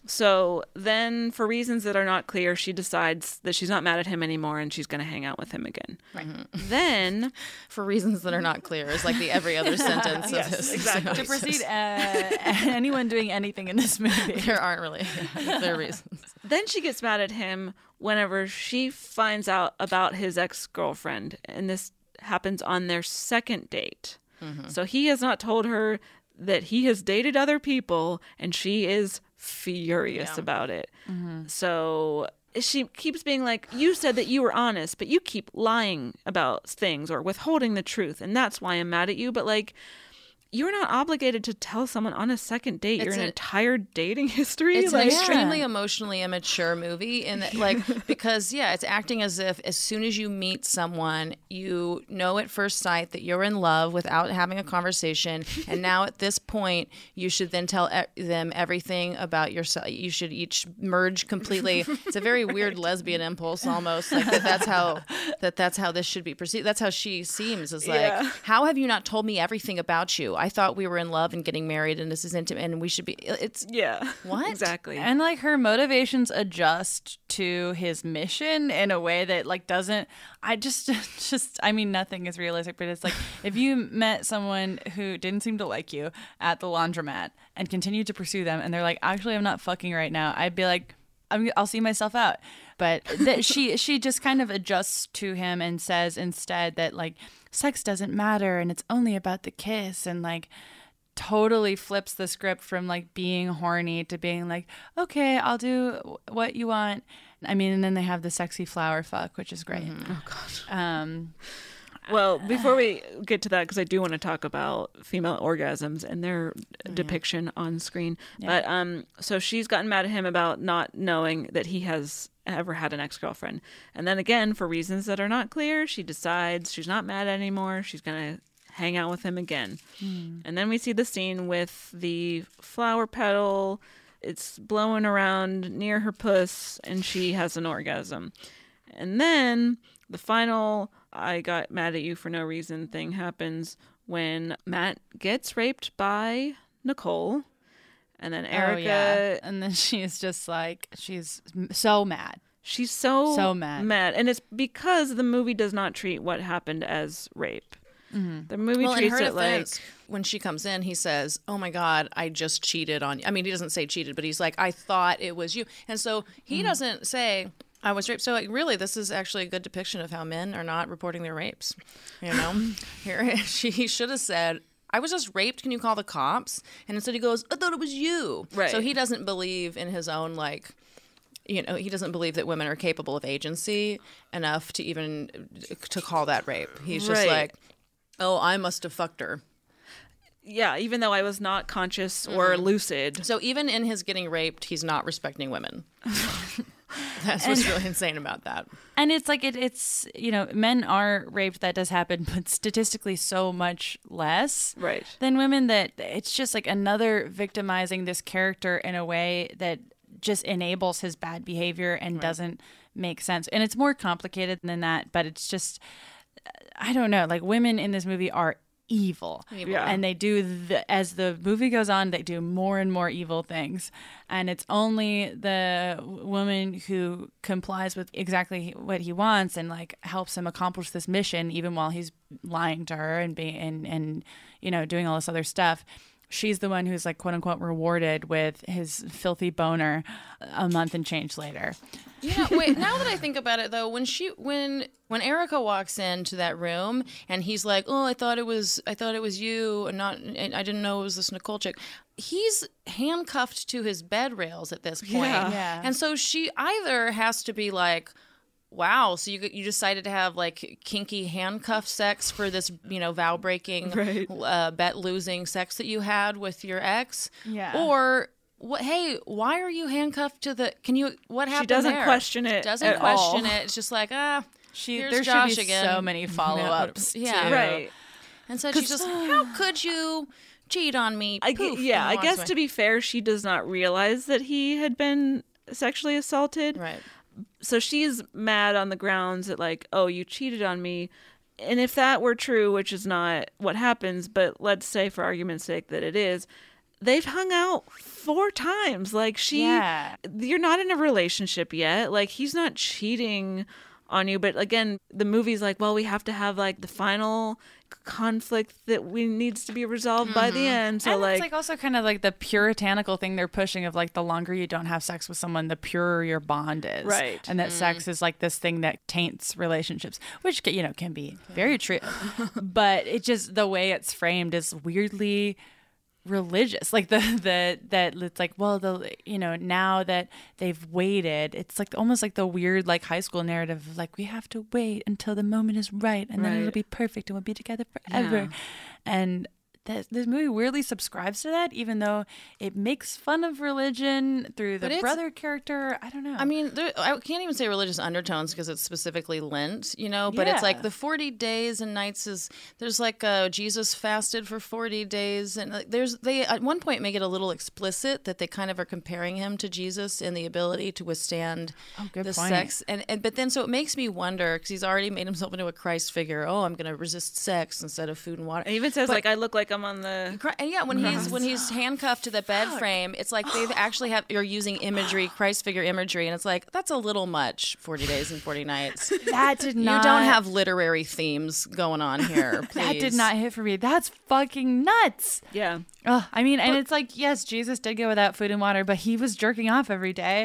S9: So then, for reasons that are not clear, she decides that she's not mad at him anymore and she's going to hang out with him again.
S10: Right.
S9: Then,
S10: for reasons that are not clear, is like the every other sentence
S9: yes,
S10: of this.
S9: exactly.
S8: To proceed, uh, anyone doing anything in this movie.
S10: There aren't really yeah, there are reasons.
S9: Then she gets mad at him whenever she finds out about his ex-girlfriend. And this happens on their second date. Mm-hmm. So he has not told her that he has dated other people, and she is furious yeah. about it. Mm-hmm. So she keeps being like, you said that you were honest, but you keep lying about things or withholding the truth, and that's why I'm mad at you. But like, you're not obligated to tell someone on a second date it's your an entire dating history.
S10: It's
S9: like,
S10: an extremely yeah. emotionally immature movie, in that, like, because yeah, it's acting as if as soon as you meet someone, you know at first sight that you're in love without having a conversation, and now at this point, you should then tell e- them everything about yourself. You should each merge completely. It's a very right. weird lesbian impulse, almost like that. That's how that that's how this should be perceived. That's how she seems. Is like, yeah. how have you not told me everything about you? I thought we were in love and getting married and this is intimate and we should be it's
S9: yeah
S10: what
S9: exactly.
S8: And like her motivations adjust to his mission in a way that like doesn't I just just I mean nothing is realistic, but it's like if you met someone who didn't seem to like you at the laundromat and continued to pursue them and they're like, actually I'm not fucking right now, I'd be like, I'm, I'll see myself out. But that she she just kind of adjusts to him and says instead that like sex doesn't matter and it's only about the kiss, and like totally flips the script from like being horny to being like, okay, I'll do what you want. I mean, and then they have the sexy flower fuck, which is great.
S9: Mm-hmm. Oh god.
S8: Um,
S9: well, before we get to that, because I do want to talk about female orgasms and their oh, depiction yeah. on screen. Yeah. But um, so she's gotten mad at him about not knowing that he has ever had an ex-girlfriend. And then again, for reasons that are not clear, she decides she's not mad anymore. She's going to hang out with him again. Mm. And then we see the scene with the flower petal. It's blowing around near her puss, and she has an orgasm. And then the final I got mad at you for no reason thing happens when Matt gets raped by Nicole. And then Erica...
S8: Oh, yeah. And then she's just like, she's so mad.
S9: She's so,
S8: so mad.
S9: mad. And it's because the movie does not treat what happened as rape. Mm-hmm. The movie
S10: well,
S9: treats
S10: in her
S9: it
S10: defense,
S9: like...
S10: when she comes in, he says, oh my God, I just cheated on you. I mean, he doesn't say cheated, but he's like, I thought it was you. And so he mm-hmm. doesn't say... I was raped. So like, really, this is actually a good depiction of how men are not reporting their rapes. You know, here she he should have said, I was just raped. Can you call the cops? And instead he goes, I thought it was you.
S9: Right.
S10: So he doesn't believe in his own, like, you know, he doesn't believe that women are capable of agency enough to even to call that rape. He's just right. like, oh, I must have fucked her.
S9: Yeah, even though I was not conscious or mm. lucid.
S10: So even in his getting raped, he's not respecting women. That's what's and, really insane about that.
S8: And it's like, it, it's, you know, men are raped, that does happen, but statistically so much less
S9: right.
S8: than women, that it's just like another victimizing this character in a way that just enables his bad behavior and right. doesn't make sense. And it's more complicated than that, but it's just, I don't know, like women in this movie are evil. evil.
S9: Yeah.
S8: And they do, the, as the movie goes on, they do more and more evil things. And it's only the woman who complies with exactly what he wants and like helps him accomplish this mission, even while he's lying to her and being and, and you know, doing all this other stuff. She's the one who's like, quote unquote, rewarded with his filthy boner a month and change later.
S10: Yeah, wait, now that I think about it though, when she when when Erica walks into that room and he's like, "Oh, I thought it was I thought it was you and not and I didn't know it was this Nicole chick." He's handcuffed to his bed rails at this point.
S9: Yeah.
S8: yeah.
S10: And so she either has to be like, wow, so you you decided to have like kinky handcuff sex for this, you know, vow breaking,
S9: right.
S10: uh, bet losing sex that you had with your ex,
S8: yeah,
S10: or what? Hey, why are you handcuffed to the? Can you? What happened?
S9: She doesn't
S10: there?
S9: question it.
S10: Doesn't
S9: at
S10: question
S9: all.
S10: it. It's just like ah,
S8: she.
S10: Here's
S8: There
S10: Josh
S8: should be
S10: again.
S8: so many follow ups.
S10: Yeah,
S8: too.
S9: right.
S10: And so she's just, how could you cheat on me?
S9: I
S10: Poof,
S9: g- yeah,
S10: and
S9: I guess
S10: walks
S9: to be fair, she does not realize that he had been sexually assaulted.
S10: away. Right.
S9: So she's mad on the grounds that like, oh, you cheated on me. And if that were true, which is not what happens, but let's say for argument's sake that it is, they've hung out four times. Like she,
S8: Yeah.
S9: you're not in a relationship yet. Like he's not cheating on you. But again, the movie's like, well, we have to have like the final conflict that we needs to be resolved mm-hmm. by the end. So
S8: and
S9: like,
S8: it's like also kind of like the puritanical thing they're pushing of like the longer you don't have sex with someone, the purer your bond is.
S9: Right.
S8: And that
S10: Mm.
S8: sex is like this thing that taints relationships, which, you know, can be very true. But it just, the way it's framed is weirdly religious. Like the, the, that it's like, well, the, you know, now that they've waited, it's like almost like the weird like high school narrative of like, we have to wait until the moment is right and then
S9: Right.
S8: it'll be perfect and we'll be together forever.
S9: Yeah.
S8: And that this movie weirdly subscribes to that, even though it makes fun of religion through the
S10: But it's-
S8: brother character. I don't know.
S10: I mean, there, I can't even say religious undertones because it's specifically Lent, you know, but it's like
S8: Yeah.
S10: the forty days and nights is, there's like uh, Jesus fasted for forty days. And like, there's, they at one point make it a little explicit that they kind of are comparing him to Jesus in the ability to withstand
S8: Oh, good
S10: the
S8: point.
S10: sex. And, and But then, so it makes me wonder, because he's already made himself into a Christ figure. Oh, I'm going to resist sex instead of food and water.
S9: it even says
S10: But-
S9: like, I look like I'm on the.
S10: And yeah, when he's when he's handcuffed to the bed frame, it's like they actually have you're using imagery, Christ figure imagery, and it's like that's a little much. Forty days and forty nights.
S8: that did not.
S10: You don't have literary themes going on here. Please.
S8: That did not hit for me. That's fucking nuts.
S9: Yeah.
S8: Oh, I mean, and it's like, yes, Jesus did go without food and water, but he was jerking off every day.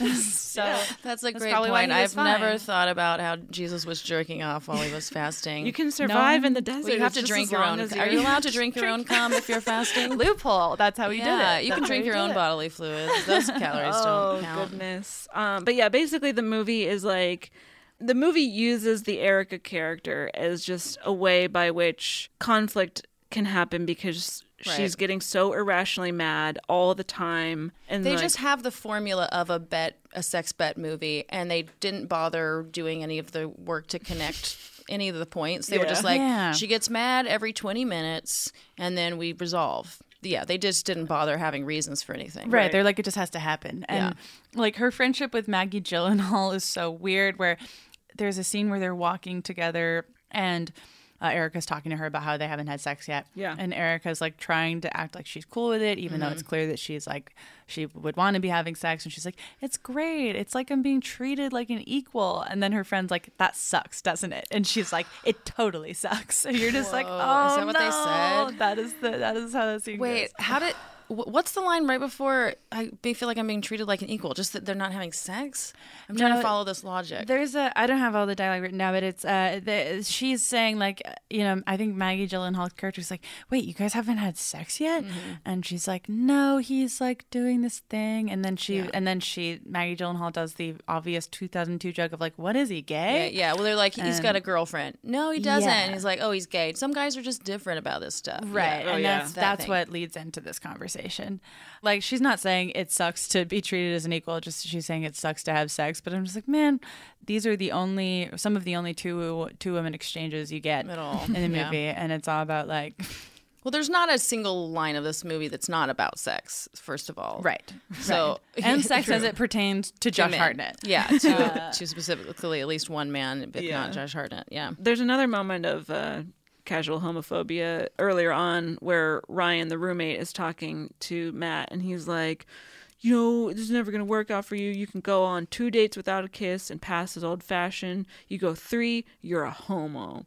S8: so
S10: Yeah, that's a
S8: that's
S10: great
S8: probably why
S10: point.
S8: he was
S10: I've never
S8: fine.
S10: thought about how Jesus was jerking off while he was fasting.
S9: You can survive in the desert.
S10: Well, you have
S9: It's
S10: to
S9: just
S10: drink
S9: as
S10: your
S9: long
S10: own.
S9: as
S10: Are you allowed to drink your own cum if you're fasting?
S8: Loophole. That's how he
S10: yeah,
S8: did it.
S10: you can
S8: That's
S10: drink
S8: how he
S10: your own
S8: did it.
S10: bodily fluids. Those calories
S9: Oh,
S10: don't count.
S9: goodness. Um, but yeah, basically the movie is like, the movie uses the Erica character as just a way by which conflict can happen because
S10: Right.
S9: she's getting so irrationally mad all the time. And
S10: They
S9: like,
S10: just have the formula of a bet, a sex bet movie, and they didn't bother doing any of the work to connect any of the points. They were
S9: Yeah.
S10: just like,
S8: Yeah.
S10: she gets mad every twenty minutes, and then we resolve. Yeah, they just didn't bother having reasons for anything.
S8: Right. They're like, it just has to happen. And like her friendship with Maggie Gyllenhaal is so weird where there's a scene where they're walking together and uh, Erica's talking to her about how they haven't had sex yet.
S9: Yeah.
S8: And Erica's like trying to act like she's cool with it, even though it's clear that she's like, she would want to be having sex. And she's like, it's great. It's like I'm being treated like an equal. And then her friend's like, that sucks, doesn't it? And she's like, it totally sucks. And you're just like,
S10: Whoa,
S8: oh,
S10: is that what they
S8: no.
S10: said?
S8: That is the, that is how that scene
S10: Wait,
S8: goes.
S10: how did? wh- What's the line right before I be- feel like I'm being treated like an equal? Just that they're not having sex? I'm trying
S8: No,
S10: to follow this logic.
S8: There's a I don't have all the dialogue written down, but it's uh the, she's saying like, you know, I think Maggie Gyllenhaal's character is like, wait, you guys haven't had sex yet?
S10: Mm-hmm.
S8: And she's like, no, he's like doing this thing, and then she
S10: Yeah.
S8: and then she Maggie Gyllenhaal does the obvious two thousand two joke of like, what is he, gay?
S10: Yeah, yeah. Well, they're like, he's got a girlfriend. No, he doesn't.
S8: Yeah.
S10: And he's like, oh, he's gay. Some guys are just different about this stuff.
S8: Right.
S10: Yeah.
S8: and
S9: yeah.
S8: that's
S10: That
S8: that's
S10: thing.
S8: what leads into this conversation. Like, she's not saying it sucks to be treated as an equal, just she's saying it sucks to have sex. But I'm just like, man, these are the only some of the only two two women exchanges you get
S10: At all.
S8: in the
S10: Yeah.
S8: movie, and it's all about like
S10: Well, there's not a single line of this movie that's not about sex, first of all.
S8: right.
S10: So
S8: right. and sex as
S10: True.
S8: it pertains to Josh
S10: men.
S8: Hartnett.
S10: Yeah, to, to specifically at least one man, but
S9: Yeah.
S10: not Josh Hartnett. Yeah.
S9: There's another moment of uh, casual homophobia earlier on where Ryan, the roommate, is talking to Matt, and he's like, you know, this is never going to work out for you. You can go on two dates without a kiss and pass as old-fashioned. You go three, you're a homo.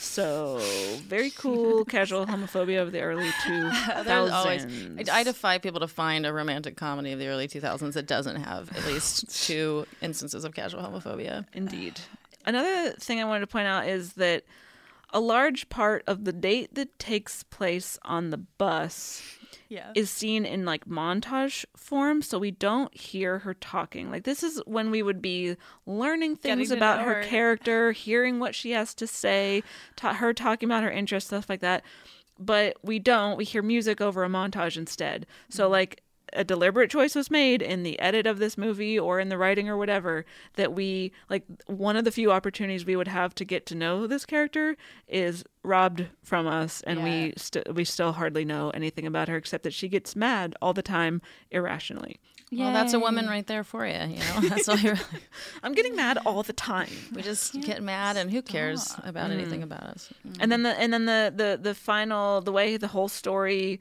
S9: So, very cool casual homophobia of the early two
S10: There's always,
S9: thousands.
S10: I, I defy people to find a romantic comedy of the early two thousands that doesn't have at least two instances of casual homophobia.
S9: Indeed. Another thing I wanted to point out is that a large part of the date that takes place on the bus
S8: Yeah.
S9: is seen in like montage form, so we don't hear her talking. Like, this is when we would be learning things
S8: Getting to
S9: about
S8: know
S9: her
S8: her.
S9: character, hearing what she has to say, ta- her talking about her interests, stuff like that. But we don't. We hear music over a montage instead. So like, a deliberate choice was made in the edit of this movie or in the writing or whatever, that we, like, one of the few opportunities we would have to get to know this character is robbed from us, and we
S10: Yeah.
S9: st- we still hardly know anything about her except that she gets mad all the time irrationally.
S10: Well, that's a woman right there for you. You know, that's all. Really,
S9: I'm getting mad all the time.
S10: we just get mad, and who cares about anything about us?
S9: And then the and then the, the the final, the way the whole story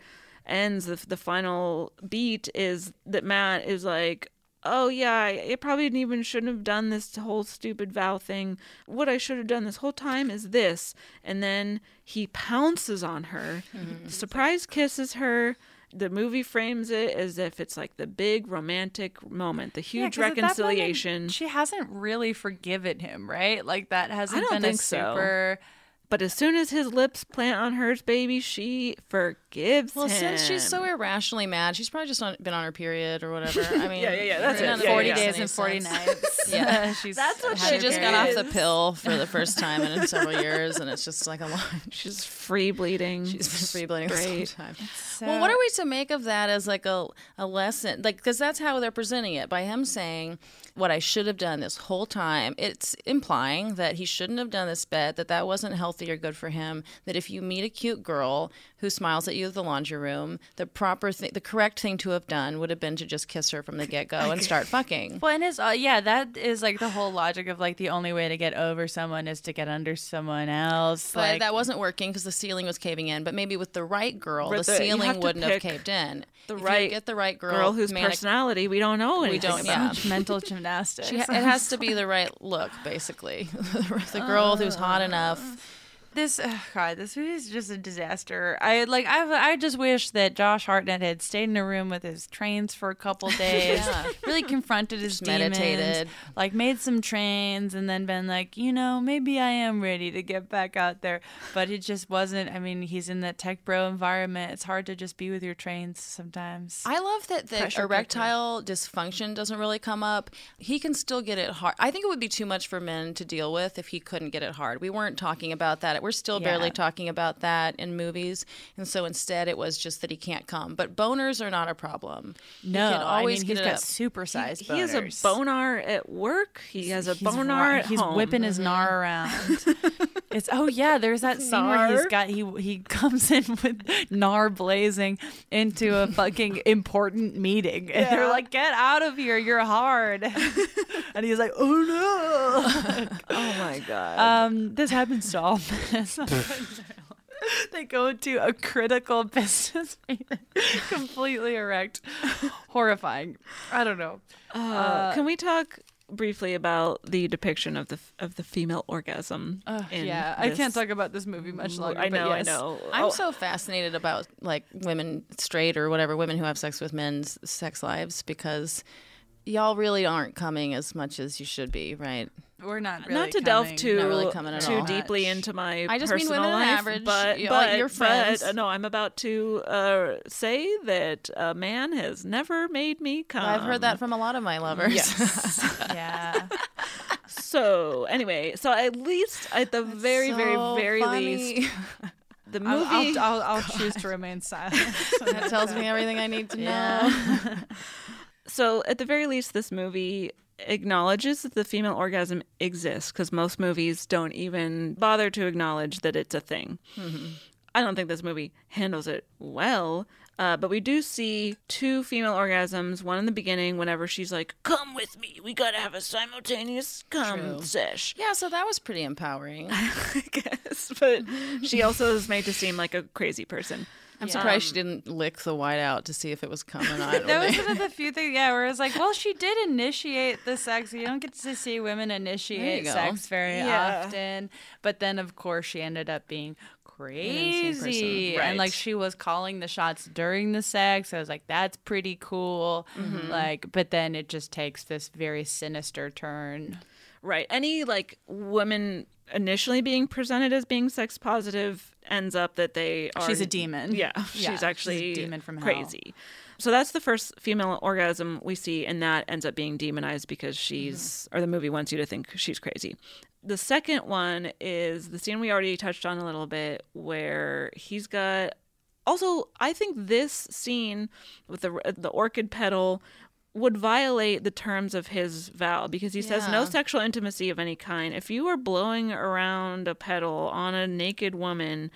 S9: ends, the, the final beat is that Matt is like, oh yeah, I, I probably didn't even shouldn't have done this whole stupid vow thing. What I should have done this whole time is this. And then he pounces on her, mm-hmm. surprise kisses her. The movie frames it as if it's like the big romantic moment, the huge yeah, reconciliation.
S8: Moment, she hasn't really forgiven him, right? Like that hasn't
S9: I don't
S8: been
S9: think
S8: a super...
S9: so. But as soon as his lips plant on hers, baby, she forgives
S10: well,
S9: him.
S10: Well, since she's so irrationally mad, she's probably just on, been on her period or whatever. I mean,
S9: yeah, yeah, yeah. That's it.
S8: forty
S9: yeah, yeah.
S8: days and forty nights.
S10: Yeah,
S8: she's
S9: that's what
S10: she just
S9: period.
S10: got off the pill for the first time in several years, and it's just like a lot.
S9: She's free bleeding.
S10: She's been free bleeding for some time.
S8: So...
S10: Well, what are we to make of that as like a a lesson? Like, because that's how they're presenting it by him saying, "What I should have done this whole time." It's implying that he shouldn't have done this bet, that that wasn't healthy or good for him. That if you meet a cute girl who smiles at you at the laundry room, the proper thing, the correct thing to have done would have been to just kiss her from the get go and start fucking.
S8: Well, and his, uh, yeah, that is like the whole logic of like the only way to get over someone is to get under someone else.
S10: But
S8: like,
S10: that wasn't working because the ceiling was caving in. But maybe with the right girl,
S9: the,
S10: the ceiling
S9: have
S10: wouldn't have caved in.
S9: The
S10: if
S9: right
S10: you get the right girl,
S9: girl whose
S10: manic,
S9: personality we don't know anything
S10: we don't,
S9: about.
S10: Yeah.
S8: Mental gymnastics.
S10: She, it has to be the right look, basically. The girl uh, who's hot enough.
S8: This oh God, this movie is just a disaster. I like I I just wish that Josh Hartnett had stayed in a room with his trains for a couple days,
S10: yeah.
S8: really confronted his
S10: just
S8: demons,
S10: meditated,
S8: like made some trains, and then been like, you know, maybe I am ready to get back out there. But it just wasn't. I mean, he's in that tech bro environment. It's hard to just be with your trains sometimes.
S10: I love that the
S8: Pressure
S10: erectile cooker. dysfunction doesn't really come up. He can still get it hard. I think it would be too much for men to deal with if he couldn't get it hard. We weren't talking about that. We're still
S8: Yeah.
S10: barely talking about that in movies, and so instead it was just that he can't come. But boners are not a problem.
S8: No,
S10: he can always
S8: I mean,
S10: get
S8: he's
S10: it
S8: got
S10: up.
S8: supersized
S9: He,
S8: boners.
S9: he has a bonar at work. He has a
S8: He's
S9: bonar
S8: ri-
S9: at
S8: He's
S9: home.
S8: whipping his
S10: Mm-hmm.
S8: gnar around. It's oh yeah, there's that scene where he's got he he comes in with gnar blazing into a fucking important meeting, and
S9: Yeah.
S8: they're like, "Get out of here, you're hard," and he's like, "Oh no."
S9: Oh my god.
S8: Um, this happens to all men. They go into a critical business meeting, completely erect, horrifying. I don't know.
S9: Uh,
S8: Uh,
S9: can we talk briefly about the depiction of the of the female orgasm?
S8: Uh,
S9: in
S8: yeah, I
S9: this?
S8: can't talk about this movie much longer.
S9: I know,
S8: but yes.
S9: I know.
S10: I'm
S9: Oh,
S10: so fascinated about like women, straight or whatever, women who have sex with men's sex lives, because y'all really aren't coming as much as you should be, right?
S8: We're not really
S9: not to
S8: coming.
S9: delve too
S10: Not really coming at
S9: too
S10: all.
S9: deeply into my
S10: I just mean
S9: personal
S10: women on
S9: life,
S10: average,
S9: but
S10: you know,
S9: but,
S10: like your friends.
S9: but uh, no, I'm about to uh, say that a man has never made me come.
S10: I've heard that from a lot of my lovers.
S9: Yes.
S8: Yeah.
S9: So anyway, so at least at the very,
S10: so
S9: very, very
S10: funny.
S9: least, the
S8: I'll,
S9: movie.
S8: I'll, I'll, I'll choose to remain silent.
S10: That tells me everything I need to
S8: Yeah.
S10: know.
S9: So at the very least, this movie acknowledges that the female orgasm exists, because most movies don't even bother to acknowledge that it's a thing.
S10: Mm-hmm.
S9: I don't think this movie handles it well, uh, but we do see two female orgasms, one in the beginning whenever she's like, come with me, we gotta have a simultaneous cum
S10: True.
S9: sesh.
S10: Yeah, so that was pretty empowering.
S9: I guess, but she also is made to seem like a crazy person.
S10: I'm
S8: Yeah.
S10: surprised she didn't lick the white out to see if it was cum or not.
S8: That was one of the few things, yeah, where it's like, well, she did initiate the sex. You don't get to see women initiate
S10: go.
S8: sex very
S9: Yeah.
S8: often. But then, of course, she ended up being
S10: insane person.
S8: crazy.
S9: Right.
S8: And, like, she was calling the shots during the sex. I was like, that's pretty cool.
S10: Mm-hmm.
S8: Like, but then it just takes this very sinister turn.
S9: Right. Any like woman initially being presented as being sex positive ends up that they are.
S8: She's a demon.
S9: Yeah,
S8: Yeah,
S9: she's
S8: she's
S9: actually
S8: a demon from hell.
S9: crazy. So that's the first female orgasm we see, and that ends up being demonized because she's, mm-hmm. or the movie wants you to think she's crazy. The second one is the scene we already touched on a little bit, where he's got. Also, I think this scene with the the orchid petal would violate the terms of his vow, because he says no
S10: Yeah.
S9: sexual intimacy of any kind. If you are blowing around a petal on a naked woman,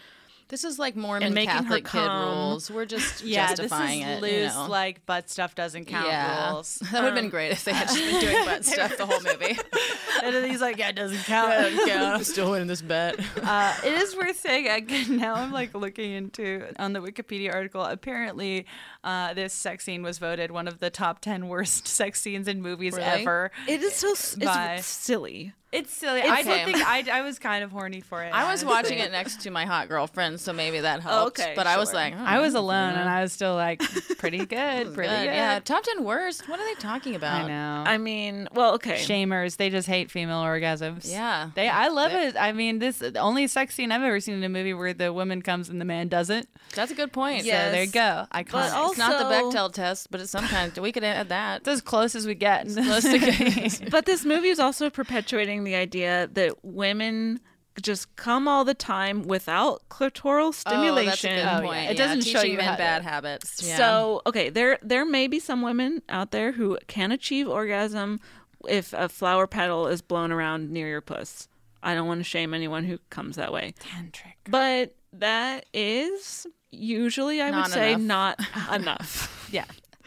S10: This is like
S9: And
S10: Mormon
S9: making her
S10: Catholic kid
S9: come.
S10: rules. We're just
S8: Yeah,
S10: justifying
S8: this is
S10: it.
S8: loose,
S10: you know.
S8: like butt stuff doesn't count
S10: yeah.
S8: rules.
S10: That would have been great if they had just been doing butt stuff the whole movie.
S8: And then he's like, yeah, it doesn't count.
S10: Yeah, I'm still winning this bet.
S8: Uh, it is worth saying, again, now I'm like looking into on the Wikipedia article. Apparently, uh, this sex scene was voted one of the top ten worst sex scenes in movies
S10: Really?
S8: ever.
S9: It is so s-
S8: By-
S9: it's silly.
S8: It's silly. I
S10: Okay.
S8: did think I, I was kind of horny for it.
S10: I was
S8: honestly.
S10: watching it next to my hot girlfriend, so maybe that helped.
S9: Okay,
S10: but I was
S9: sure.
S10: like, oh,
S8: I was alone, and I was still like, pretty good, pretty
S10: good.
S8: good.
S10: Yeah, top ten worst. What are they talking about?
S8: I know.
S9: I mean, well, okay.
S8: Shamers, they just hate female orgasms.
S10: Yeah.
S8: They I love
S10: They-
S8: it. I mean, this the only sex scene I've ever seen in a movie where the woman comes and the man doesn't.
S10: That's a good point.
S9: Yeah.
S8: So there you go. Iconic.
S9: But
S10: It's not the
S9: Also-
S10: Bechdel test, but it's some kind. We could add that.
S8: It's as close as we get.
S10: Close to getting-
S9: But this movie is also perpetuating the idea that women just come all the time without clitoral stimulation.
S10: Oh, that's a good
S8: Oh,
S10: point.
S8: yeah. It doesn't
S10: yeah,
S8: show
S10: teaching
S8: you
S10: men
S8: how to-
S10: bad habits. Yeah.
S9: So, okay, there there may be some women out there who can achieve orgasm if a flower petal is blown around near your puss. I don't want to shame anyone who comes that way.
S8: Tantric.
S9: But that is usually, I
S10: Not
S9: would say,
S10: enough.
S9: not enough.
S8: Yeah.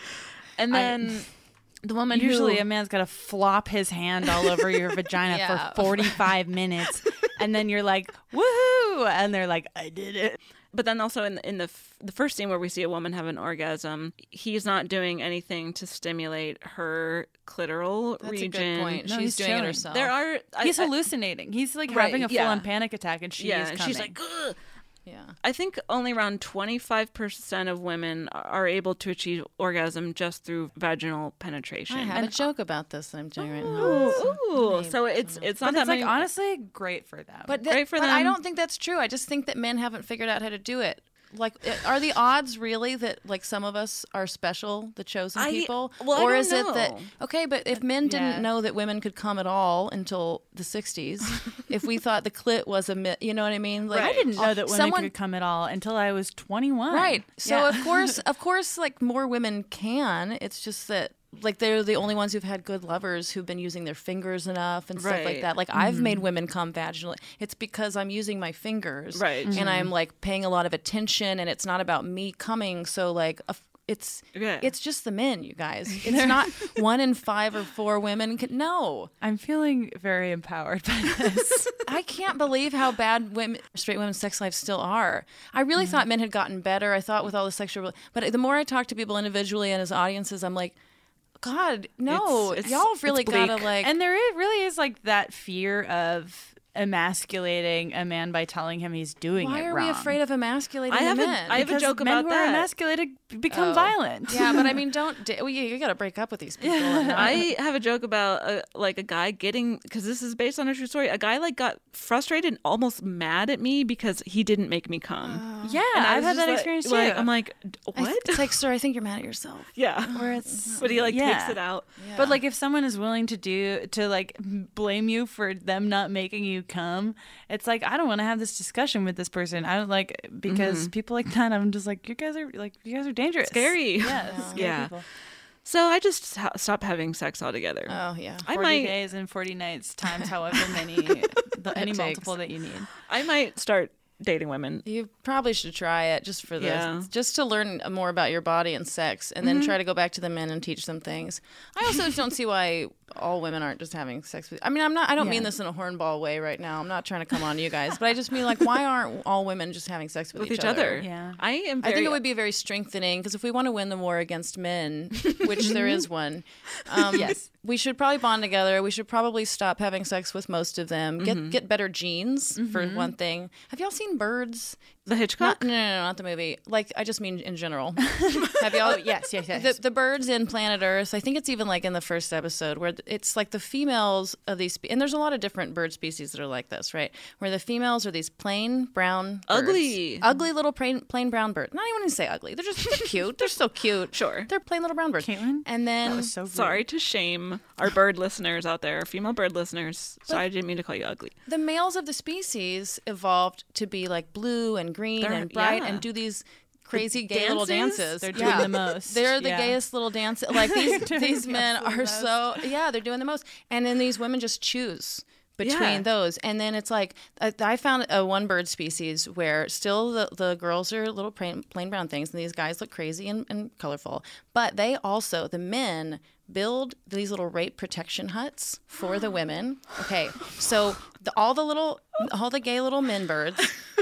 S9: And then the woman
S8: Usually
S9: who,
S8: a man's got to flop his hand all over your vagina
S10: Yeah.
S8: for forty-five minutes. And then you're like, woohoo. And they're like, I did it.
S9: But then also in the, in the f- the first scene where we see a woman have an orgasm, he's not doing anything to stimulate her clitoral
S10: That's
S9: region.
S10: a good point.
S8: No,
S10: She's
S8: he's
S10: doing
S8: chilling.
S10: it herself.
S9: There are I-
S8: He's
S9: I-
S8: hallucinating. He's like
S9: Right,
S8: having a
S9: yeah.
S8: full-on panic attack, and she
S9: yeah,
S8: is
S9: and
S8: coming.
S9: she's like, ugh.
S10: Yeah.
S9: I think only around twenty-five percent of women are able to achieve orgasm just through vaginal penetration.
S10: I have
S9: And-
S10: a joke about this that I'm doing right now.
S9: Ooh, ooh. So it's it's not
S8: but
S9: that
S8: it's like
S9: many.
S8: honestly great for them.
S10: But,
S9: Great for
S10: but I
S9: them.
S10: don't think that's true. I just think that men haven't figured out how to do it. Like, are the odds really that like some of us are special, the chosen
S9: I-
S10: people,
S9: well, I
S10: or
S9: don't
S10: is it that
S9: know.
S10: okay? But if men didn't
S8: Yeah.
S10: know that women could come at all until the sixties, if we thought the clit was a myth, you know what I mean? Like,
S8: I didn't know that women
S10: someone,
S8: could come at all until I was twenty-one.
S10: right? So
S8: Yeah.
S10: of course, of course, like more women can. It's just that. Like they're the only ones who've had good lovers who've been using their fingers enough and stuff like
S9: Right.
S10: that. Like I've made women come vaginally. It's because I'm using my fingers,
S9: Right.
S10: And I'm like paying a lot of attention, and it's not about me coming. So like, a f- it's
S9: Yeah.
S10: it's just the men, you guys. It's not one in five or four women. Can, no,
S8: I'm feeling very empowered by this.
S10: I can't believe how bad women, straight women's sex lives still are. I really thought men had gotten better. I thought with all the sexual, but the more I talk to people individually and as audiences, I'm like, God, no,
S9: It's- it's-
S10: y'all really
S9: it's bleak.
S10: gotta like.
S8: And there i- really is like that fear of emasculating a man by telling him he's doing
S10: why
S8: it
S10: are
S8: wrong.
S10: we afraid of emasculating
S9: I have
S10: the
S9: a-
S10: men?
S9: I have a
S8: Because
S9: joke
S8: men
S9: about
S8: who are
S9: that.
S8: emasculated become
S10: Oh.
S8: violent.
S10: Yeah, but I mean, don't da- well, you, you got to break up with these people. and not-
S9: I have a joke about uh, like a guy getting because this is based on a true story. A guy like got frustrated and almost mad at me because he didn't make me come.
S8: Yeah,
S9: And I
S8: I've
S9: was
S8: had
S9: just
S8: that
S9: like-
S8: experience too.
S9: like, I'm like, "D-
S10: I
S9: what?
S10: th- it's like, sir, I think you're mad at yourself.
S9: yeah,
S8: Or it's
S9: but he like
S8: yeah.
S9: takes it out.
S8: But like if someone is willing to do to like blame you for them not making you come, it's like I don't want to have this discussion with this person. I don't like because people like that. I'm just like you guys are like you guys are dangerous,
S9: Scary.
S8: Yeah, scary
S9: Yeah.
S8: people.
S9: So I just ha- stopped having sex altogether.
S10: Oh yeah.
S9: I
S8: forty
S9: might
S8: days and forty nights times however many the, any
S10: takes.
S8: multiple that you need.
S9: I might start dating women.
S10: You probably should try it just for this,
S9: Yeah.
S10: just to learn more about your body and sex, and then try to go back to the men and teach them things. I also don't see why all women aren't just having sex with. I mean, I'm not. I don't mean
S8: Yeah.
S10: this in a hornball way right now. I'm not trying to come on you guys, but I just mean like, why aren't all women just having sex with,
S9: With each other.
S8: Yeah.
S9: I am
S10: I
S9: very
S10: think it would be very strengthening because if we want to win the war against men, which there is one, um,
S8: Yes.
S10: we should probably bond together. We should probably stop having sex with most of them. Get
S9: Mm-hmm.
S10: get better genes for one thing. Have y'all seen Birds?
S9: the Hitchcock.
S10: Not, no, no, no, not the movie. Like I just mean in general. Have y'all?
S8: Oh, yes, yes, yes.
S10: The, the birds in Planet Earth. I think it's even like in the first episode where it's like the females of these, spe- and there's a lot of different bird species that are like this, right? Where the females are these plain brown, birds.
S9: Ugly.
S10: ugly little plain, plain brown birds. Not even going to say ugly. They're just they're cute. They're so cute.
S9: Sure.
S10: They're plain little brown birds.
S8: Caitlin?
S10: And then
S8: That was so rude.
S9: Sorry to shame our bird listeners out there, female bird listeners. Sorry, I didn't mean to call you ugly.
S10: the males of the species evolved to be like blue and green
S9: They're-
S10: and bright
S9: yeah.
S10: and do these crazy gay little
S9: dances?
S10: dances.
S8: They're doing the most.
S10: They're the
S8: Yeah.
S10: gayest little dance. Like these
S8: doing
S10: these
S8: the
S10: men
S8: absolute
S10: are
S8: most.
S10: so yeah, they're doing the most. And then these women just choose between
S9: Yeah.
S10: those. And then it's like, I, I found a one bird species where still the, the girls are little plain, plain brown things, and these guys look crazy and, and colorful. But they also, the men, build these little rape protection huts for the women. Okay, so the, all the little, all the gay little men birds,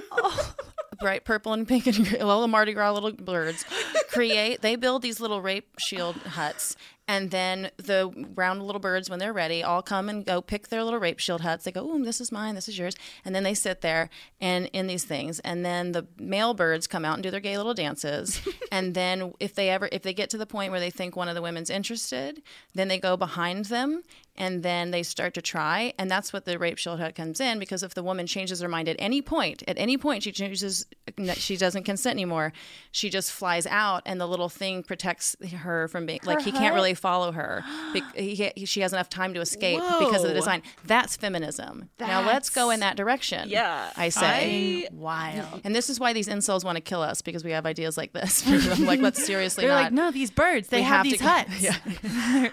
S10: bright purple and pink and little Mardi Gras little birds, create, they build these little rape shield huts. And then the round little birds, when they're ready, all come and go pick their little rape shield huts. They go, "Ooh, this is mine, this is yours." And then they sit there and in these things. And then the male birds come out and do their gay little dances. And then if they ever, if they get to the point where they think one of the women's interested, then they go behind them and then they start to try. And that's what the rape shield hut comes in, because if the woman changes her mind at any point, at any point she changes, she doesn't consent anymore, she just flies out, and the little thing protects her from being, like, he can't really follow her. Be- he, he, she has enough time to escape
S9: Whoa.
S10: because of the design. That's feminism. Now let's go in that direction.
S9: Yeah.
S10: I say.
S9: I-
S8: Wild.
S10: And this is why these incels want to kill us, because we have ideas like this. I'm like, let's seriously
S8: They're
S10: not.
S8: like, no, these birds, they
S10: we
S8: have,
S10: have
S8: these
S10: to-
S8: huts.
S10: Yeah.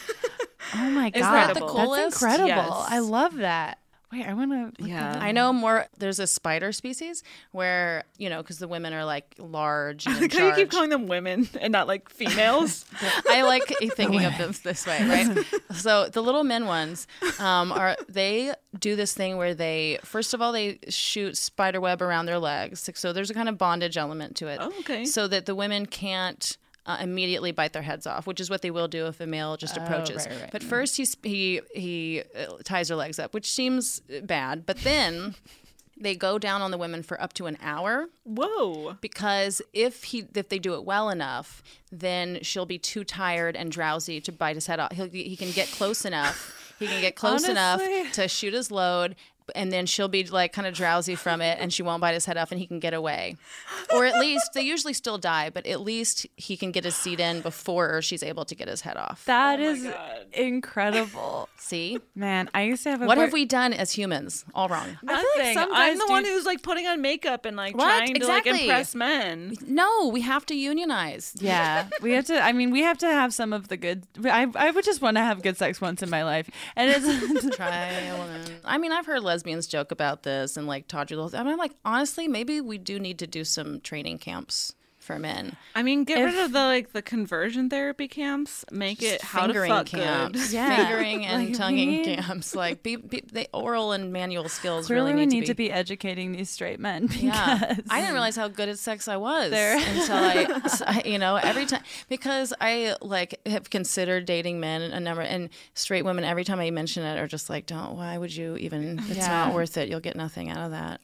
S8: Oh my god,
S9: Is that the
S10: coolest?
S8: That's incredible.
S9: Yes.
S8: I love that. Wait, I want to.
S9: Yeah.
S10: I know more. There's a spider species where, you know, because the women are like large and in
S9: How you keep
S10: charge.
S9: calling them women and not like females?
S10: I like thinking of them this way, right? So the little men ones um, are, they do this thing where they, first of all, they shoot spider web around their legs. So there's a kind of bondage element to it.
S9: Oh, okay.
S10: So that the women can't Uh, immediately bite their heads off, which is what they will do if a male just approaches.
S8: right, right.
S10: But first he sp- he he uh, ties their legs up, which seems bad. But then they go down on the women for up to an hour.
S9: Whoa.
S10: Because if he if they do it well enough, then she'll be too tired and drowsy to bite his head off. He'll, he can get close enough. He can get close enough
S8: Honestly.
S10: to shoot his load. And then she'll be like kind of drowsy from it, and she won't bite his head off, and he can get away. Or at least, they usually still die, but at least he can get his seat in before she's able to get his head off.
S8: That is incredible.
S10: See?
S8: Man, I used to have a
S10: What
S8: boy-
S10: have we done as humans? All wrong.
S9: Nothing.
S8: like some
S9: I'm
S8: guys
S9: the
S8: do-
S9: one who's like putting on makeup and like
S10: What?
S9: trying to like
S10: Exactly.
S9: impress men.
S10: No, we have to unionize.
S8: Yeah, we have to. I mean, we have to have some of the good. I I would just want to have good sex once in my life, and it's
S10: Try a woman. I mean, I've heard lesbians joke about this and like Tawdry little. I mean, I'm like, honestly, maybe we do need to do some training camps for men.
S9: I mean, get rid
S8: If-
S9: of the like the conversion therapy camps. Make it how to
S10: Fingering
S9: fuck
S10: camps,
S9: good.
S8: Yeah.
S10: fingering and
S8: Like, we
S10: tonguing
S8: need-
S10: camps, like be, be, the oral and manual skills
S8: clearly
S10: really
S8: we
S10: need,
S8: need
S10: to,
S8: to be educating these straight men. Because
S10: Yeah, I didn't realize how good at sex I was
S8: There.
S10: until I, I- you know, every time because I like have considered dating men a number and straight women. Every time I mention it, are just like, "Don't. Why would you even? It's
S8: Yeah.
S10: not worth it. You'll get nothing out of that."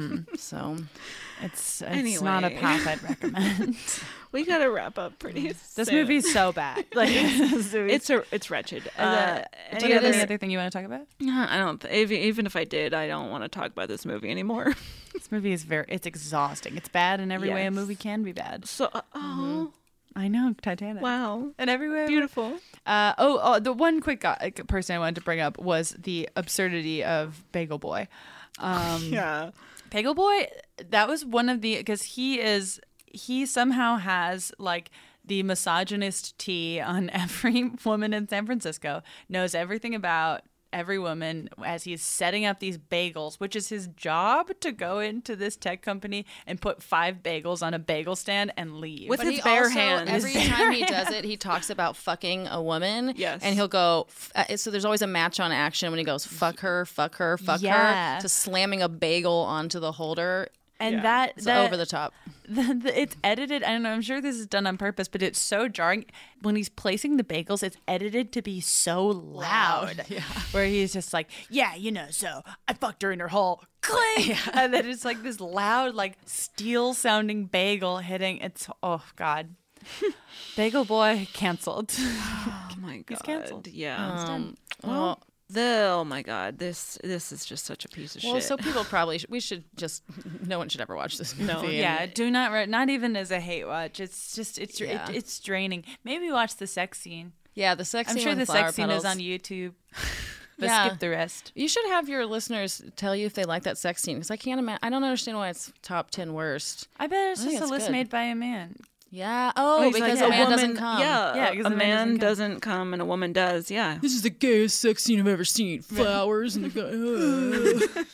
S10: So
S8: it's it's not a
S9: Anyway.
S8: path I'd recommend.
S9: We gotta wrap up pretty.
S8: This
S9: soon.
S8: movie's so bad. Like this movie's-
S9: It's a it's wretched.
S8: Uh,
S9: Uh,
S8: do you have
S9: other-
S8: any other thing you want to talk about?
S9: I don't. Th- even, even if I did, I don't want to talk about this movie anymore.
S8: This movie is very. It's exhausting. It's bad in every way a
S9: Yes.
S8: movie can be bad.
S9: So, uh, oh
S8: I know Titanic.
S9: wow,
S8: In every way.
S9: beautiful.
S8: Uh, oh, oh, the one quick guy, person I wanted to bring up was the absurdity of Bagel Boy. Um,
S9: Yeah.
S8: Bagel Boy, that was one of the, because he is, he somehow has like the misogynist tea on every woman in San Francisco, knows everything about every woman as he's setting up these bagels, which is his job to go into this tech company and put five bagels on a bagel stand and leave.
S9: With
S10: But
S9: his
S10: he
S9: bare
S10: also,
S9: hands.
S10: every
S8: His
S10: time he
S8: bare
S10: does it, he talks about fucking a woman.
S9: Yes.
S10: And he'll go, f- uh, so there's always a match on action when he goes, fuck her, fuck her, fuck
S8: Yeah.
S10: her, to slamming a bagel onto the holder.
S8: and
S9: Yeah.
S8: that,
S10: It's
S8: that
S10: over the top.
S8: The, the, it's edited. I don't know. I'm sure this is done on purpose, but it's so jarring when he's placing the bagels. It's edited to be so loud,
S10: Yeah.
S8: where he's just like, "Yeah, you know, so I fucked her in her hole, clink," and then it's like this loud, like steel-sounding bagel hitting. It's oh god, Bagel Boy canceled.
S9: Oh my god.
S8: He's canceled.
S9: Yeah.
S10: Um, well,
S9: The oh my god. This this is just such a piece of
S10: well,
S9: shit.
S10: so people probably, sh- we should just, no one should ever watch this movie.
S9: No.
S10: and-
S8: Yeah, do not re- not even as a hate watch. It's just it's
S10: Yeah.
S8: it, it's draining. Maybe watch the sex scene.
S10: Yeah, the sex
S8: I'm
S10: scene
S8: sure
S10: with
S8: the
S10: flower
S8: sex scene
S10: petals.
S8: is on YouTube. But
S10: Yeah.
S8: skip the rest.
S10: You should have your listeners tell you if they like that sex scene, because I can't imagine. I don't understand why it's top ten worst.
S8: I bet it's
S10: I think
S8: just a
S10: it's
S8: list
S10: good.
S8: made by a man.
S10: Yeah. Oh,
S9: he's
S10: because
S9: like,
S10: a man
S9: woman,
S10: doesn't come.
S9: Yeah,
S8: Yeah,
S9: a,
S8: because
S9: a
S8: the man
S9: man
S8: doesn't come.
S9: doesn't come and a woman does. Yeah.
S10: This is the gayest sex scene I've ever seen. Flowers and the guy.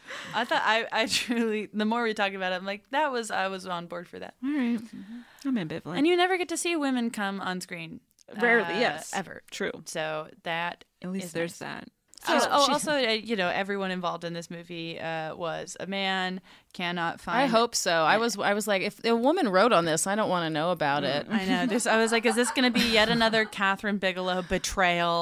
S8: I thought I, I truly, the more we talk about it, I'm like, that was, I was on board for that.
S9: All right. I'm ambivalent.
S8: And you never get to see women come on screen.
S9: Rarely,
S8: uh,
S9: yes.
S8: Ever.
S9: True.
S8: So that
S9: At least
S8: is
S9: there's
S8: nice.
S9: that.
S8: So,
S9: So
S8: oh,
S9: she-
S8: also, uh, you know, everyone involved in this movie uh, was a man, cannot find.
S10: I hope so. I was I was like, if a woman wrote on this, I don't want to know about it.
S8: I know. This, I was like, is this going to be yet another Catherine Bigelow betrayal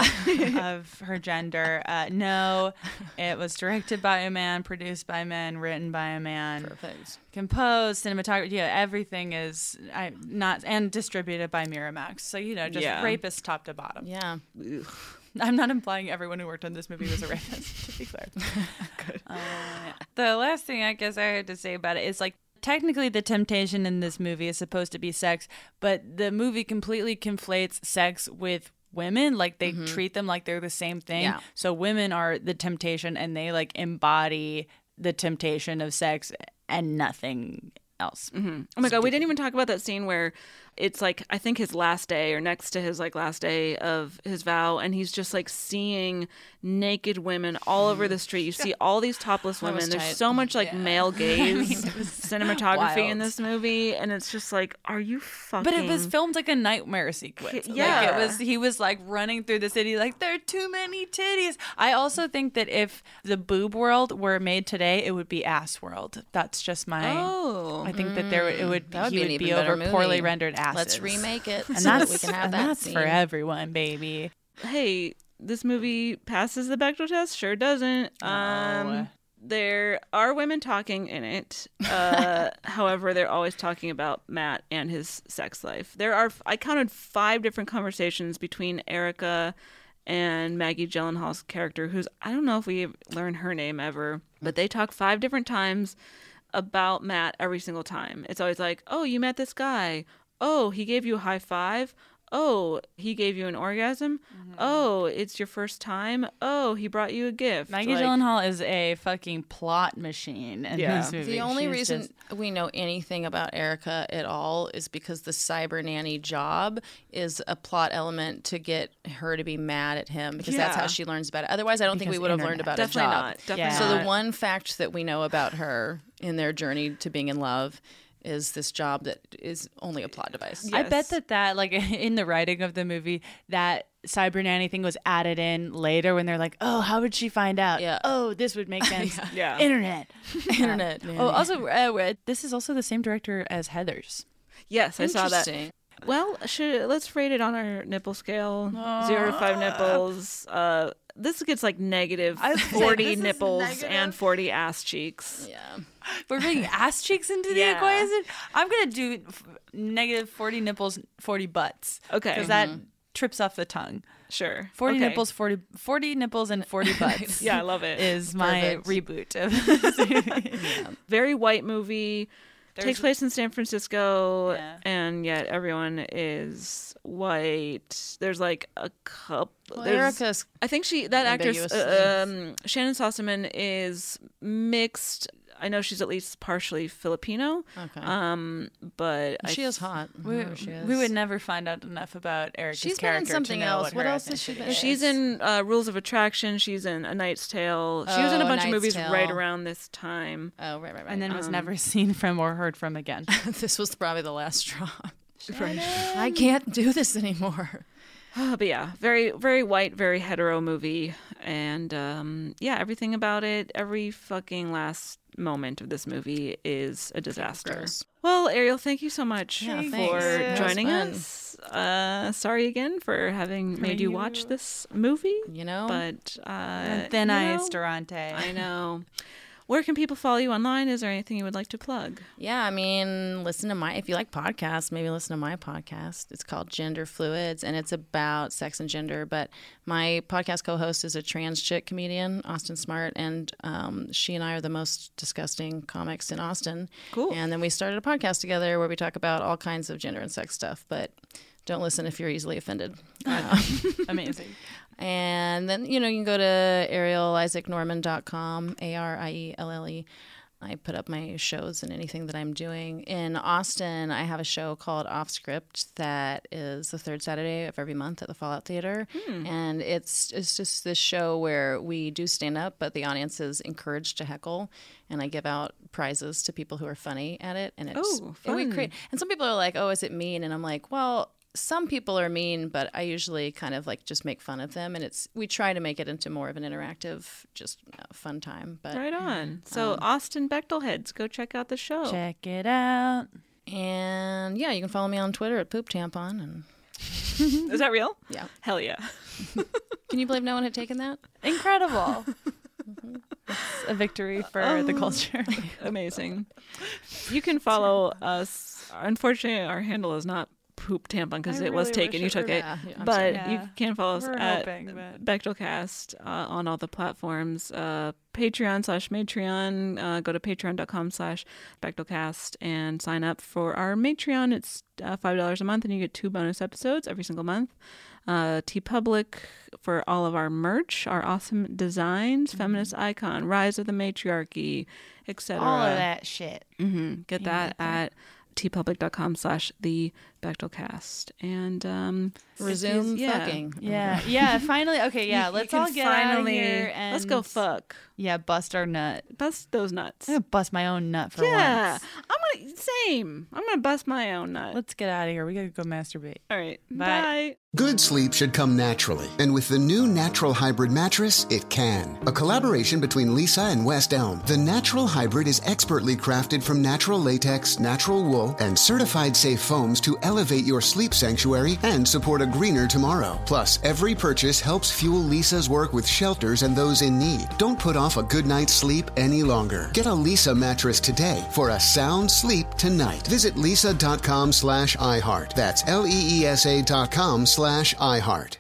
S8: of her gender? Uh, no, it was directed by a man, produced by men, written by a man,
S10: Perfect.
S8: composed, cinematography. Yeah, everything is I not and distributed by Miramax. So you know, just
S9: Yeah.
S8: rapist top to bottom.
S10: Yeah.
S8: I'm not implying everyone who worked on this movie was a rapist, to be clear. Good. Uh, the last thing I guess I had to say about it is like, technically the temptation in this movie is supposed to be sex, but the movie completely conflates sex with women. Like they
S10: Mhm.
S8: treat them like they're the same thing.
S10: Yeah.
S8: So women are the temptation and they like embody the temptation of sex and nothing else.
S9: Mm-hmm. Oh my God, we didn't even talk about that scene where it's like, I think his last day or next to his like last day of his vow, and he's just like seeing naked women all over the street. You see all these topless
S10: That was
S9: women. There's
S10: tight.
S9: so much like
S8: Yeah.
S9: male gaze
S8: mean, it was
S9: cinematography in
S8: wild.
S9: this movie, and it's just like, are you fucking?
S8: But it was filmed like a nightmare sequence.
S9: Yeah.
S8: Like it was he was like running through the city like there are too many titties. I also think that if the boob world were made today, it would be ass world. That's just my
S9: Oh.
S8: I think that there would- it would
S10: That would
S8: he
S10: be an
S8: would
S10: even
S8: be
S10: better
S8: over poorly
S10: movie.
S8: rendered asses.
S10: Let's remake it
S8: And
S10: so that
S8: that's
S10: we can have
S8: and
S10: that
S8: that's
S10: scene.
S8: for everyone, baby.
S9: Hey, this movie passes the Bechdel test? Sure doesn't. Um, there are women talking in it. Uh, however, they're always talking about Matt and his sex life. There are, I counted five different conversations between Erica and Maggie Gyllenhaal's character, who's, I don't know if we learn her name ever, but they talk five different times about Matt every single time. It's always like, oh, you met this guy. Oh, he gave you a high five. Oh, he gave you an orgasm.
S8: Mm-hmm.
S9: Oh, it's your first time. Oh, he brought you a gift.
S8: Maggie
S9: Like,
S8: Gyllenhaal is a fucking plot machine in
S9: Yeah.
S8: this movie.
S10: The only
S8: She's
S10: reason
S8: just-
S10: we know anything about Erica at all is because the cyber nanny job is a plot element to get her to be mad at him because that's
S9: Yeah.
S10: how she learns about it. Otherwise, I don't think we
S8: Because
S10: would have learned
S8: internet.
S10: about
S9: Definitely
S10: a job.
S9: not. Definitely
S8: Yeah.
S10: So the
S9: not.
S10: one fact that we know about her in their journey to being in love is this job that is only a plot device.
S8: I bet
S9: Yes.
S8: that that like in the writing of the movie that cyber nanny thing was added in later when they're like, oh, how would she find out?
S10: Yeah.
S8: Oh, this would make sense.
S9: Yeah.
S8: Internet.
S10: Internet.
S8: Oh,
S10: nanny.
S8: also, uh, this is also the same director as Heathers.
S9: Yes, I saw that.
S10: Interesting.
S9: Well, should let's rate it on our nipple scale. Zero to five nipples. Uh, this gets like negative
S8: I was gonna say,
S9: forty
S8: this is
S9: nipples
S8: negative.
S9: and forty ass cheeks.
S10: Yeah.
S8: We're bringing ass cheeks into the
S9: Yeah.
S8: equation. I'm gonna do f- negative forty nipples, forty butts.
S9: Okay.
S8: because that trips off the tongue.
S9: Sure.
S8: Forty
S9: Okay.
S8: nipples, forty, forty nipples, and forty butts.
S9: Yeah, I love it.
S8: Is my
S10: Perfect.
S8: reboot of this movie.
S9: Very white movie.
S8: There's-
S9: Takes place in San Francisco,
S8: Yeah.
S9: and yet everyone is white. There's like a couple.
S10: Well,
S9: there's,
S10: Erica's
S9: I think she that actress,
S10: ambiguous.
S9: uh, um, Shannon Sossaman, is mixed. I know she's at least partially Filipino.
S10: Okay.
S9: Um, but I
S10: she is hot.
S8: We,
S10: Whoever she is.
S8: we would never find out enough about Erica's
S10: She's been in
S8: character
S10: something
S8: to know
S10: else.
S8: What,
S10: What
S8: her
S10: else has she
S8: ethnicity
S10: been in?
S8: is.
S9: She's in uh, Rules of Attraction. She's in A Knight's Tale. She was in a
S10: Oh,
S9: bunch of
S10: Knight's
S9: movies
S10: Tale.
S9: right around this time.
S10: Oh, right, right, right.
S8: and then was
S9: Um,
S8: never seen from or heard from again.
S10: this was probably the last straw. I can't do this anymore.
S9: Oh, but yeah, very, very white, very hetero movie. And um, yeah, everything about it, every fucking last moment of this movie is a disaster.
S10: Gross.
S9: Well, Ariel, thank you so much
S10: Yeah,
S9: for
S10: thanks. Yeah,
S9: joining
S10: it was fun.
S9: us. Uh, sorry again for having made you watch this movie.
S10: You know?
S9: But uh,
S8: Thin
S9: you
S8: Ice
S9: know,
S8: Durante.
S9: I know. Where can people follow you online? Is there anything you would like to plug?
S10: Yeah, I mean, listen to my, if you like podcasts, maybe listen to my podcast. It's called Gender Fluids, and it's about sex and gender. But my podcast co-host is a trans chick comedian, Austin Smart, and um, she and I are the most disgusting comics in Austin.
S9: Cool.
S10: And then we started a podcast together where we talk about all kinds of gender and sex stuff, but don't listen if you're easily offended. Uh,
S8: Amazing.
S10: And then, you know, you can go to ariel isaac norman dot com, A R I E L L E. I put up my shows and anything that I'm doing. In Austin, I have a show called Off Script that is the third Saturday of every month at the Fallout Theater. Hmm. And it's it's just this show where we do stand up, but the audience is encouraged to heckle. And I give out prizes to people who are funny at it. And it's
S9: oh, fun.
S10: And, we create, and some people are like, oh, is it mean? And I'm like, well, some people are mean, but I usually kind of like just make fun of them, and it's we try to make it into more of an interactive, just uh, fun time. But
S9: right on. So um, Austin Bechtel heads, go check out the show.
S8: Check it out.
S10: And yeah, you can follow me on Twitter at Poop Tampon. And
S9: is that real?
S10: Yeah.
S9: Hell yeah.
S10: Can you believe no one had taken that?
S8: Incredible. Mm-hmm. It's a victory for oh, the culture.
S9: Amazing. You can follow us. Unfortunately, our handle is not Poop Tampon because it
S8: really
S9: was taken. You took it.
S10: Yeah, yeah,
S9: but
S8: yeah.
S9: you can follow us
S8: We're
S9: at
S8: hoping, but...
S9: Bechtelcast uh, on all the platforms. Uh, Patreon slash Matreon. Uh, go to patreon.com slash Bechtelcast and sign up for our Matreon. It's uh, five dollars a month and you get two bonus episodes every single month. Uh, TeePublic for all of our merch, our awesome designs, mm-hmm. Feminist Icon, Rise of the Matriarchy, et cetera.
S8: All of that shit.
S9: Mm-hmm. Get
S8: you
S9: that
S8: get that.
S9: at tpublic.com slash the Bechtelcast. And um,
S10: resume
S9: yeah.
S10: fucking.
S8: Yeah. Yeah. Finally. Okay. Yeah.
S9: You-
S8: let's
S9: you
S8: all
S9: can
S8: get out of
S9: finally-
S8: here and
S9: let's go fuck.
S8: Yeah. Bust our nut.
S9: Bust those nuts.
S8: I'm gonna bust my own nut for
S9: yeah.
S8: once.
S9: I'm gonna same. I'm gonna bust my own nut.
S8: Let's get out of here. We gotta go masturbate.
S9: All right.
S8: Bye.
S9: Bye.
S12: Good sleep should come naturally, and with the new Natural Hybrid mattress, it can. A collaboration between Lisa and West Elm, the Natural Hybrid is expertly crafted from natural latex, natural wool, and certified safe foams to elevate your sleep sanctuary and support a greener tomorrow. Plus, every purchase helps fuel Lisa's work with shelters and those in need. Don't put off a good night's sleep any longer. Get a Lisa mattress today for a sound sleep tonight. Visit lisa.com slash iHeart. That's L-E-E-S-A dot com slash iHeart.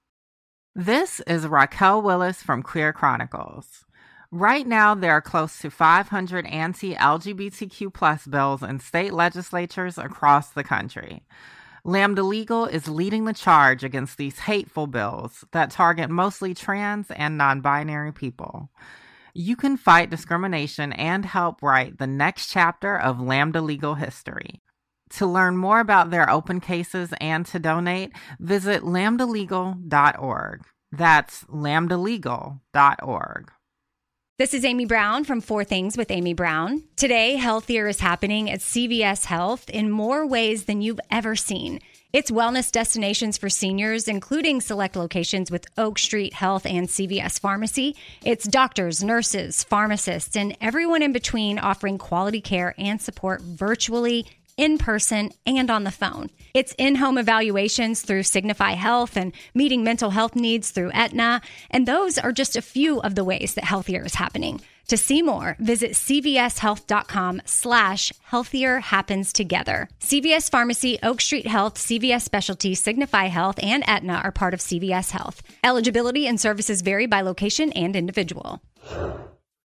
S13: This is Raquel Willis from Queer Chronicles. Right now, there are close to five hundred anti-L G B T Q plus bills in state legislatures across the country. Lambda Legal is leading the charge against these hateful bills that target mostly trans and non-binary people. You can fight discrimination and help write the next chapter of Lambda Legal history. To learn more about their open cases and to donate, visit lambda legal dot org. That's lambda legal dot org.
S14: This is Amy Brown from Four Things with Amy Brown. Today, Healthier is happening at C V S Health in more ways than you've ever seen. It's wellness destinations for seniors, including select locations with Oak Street Health and C V S Pharmacy. It's doctors, nurses, pharmacists, and everyone in between offering quality care and support virtually, in person, and on the phone. It's in-home evaluations through Signify Health and meeting mental health needs through Aetna. And those are just a few of the ways that Healthier is happening. To see more, visit cvshealth.com slash healthier happens together. C V S Pharmacy, Oak Street Health, C V S Specialty, Signify Health, and Aetna are part of C V S Health. Eligibility and services vary by location and individual.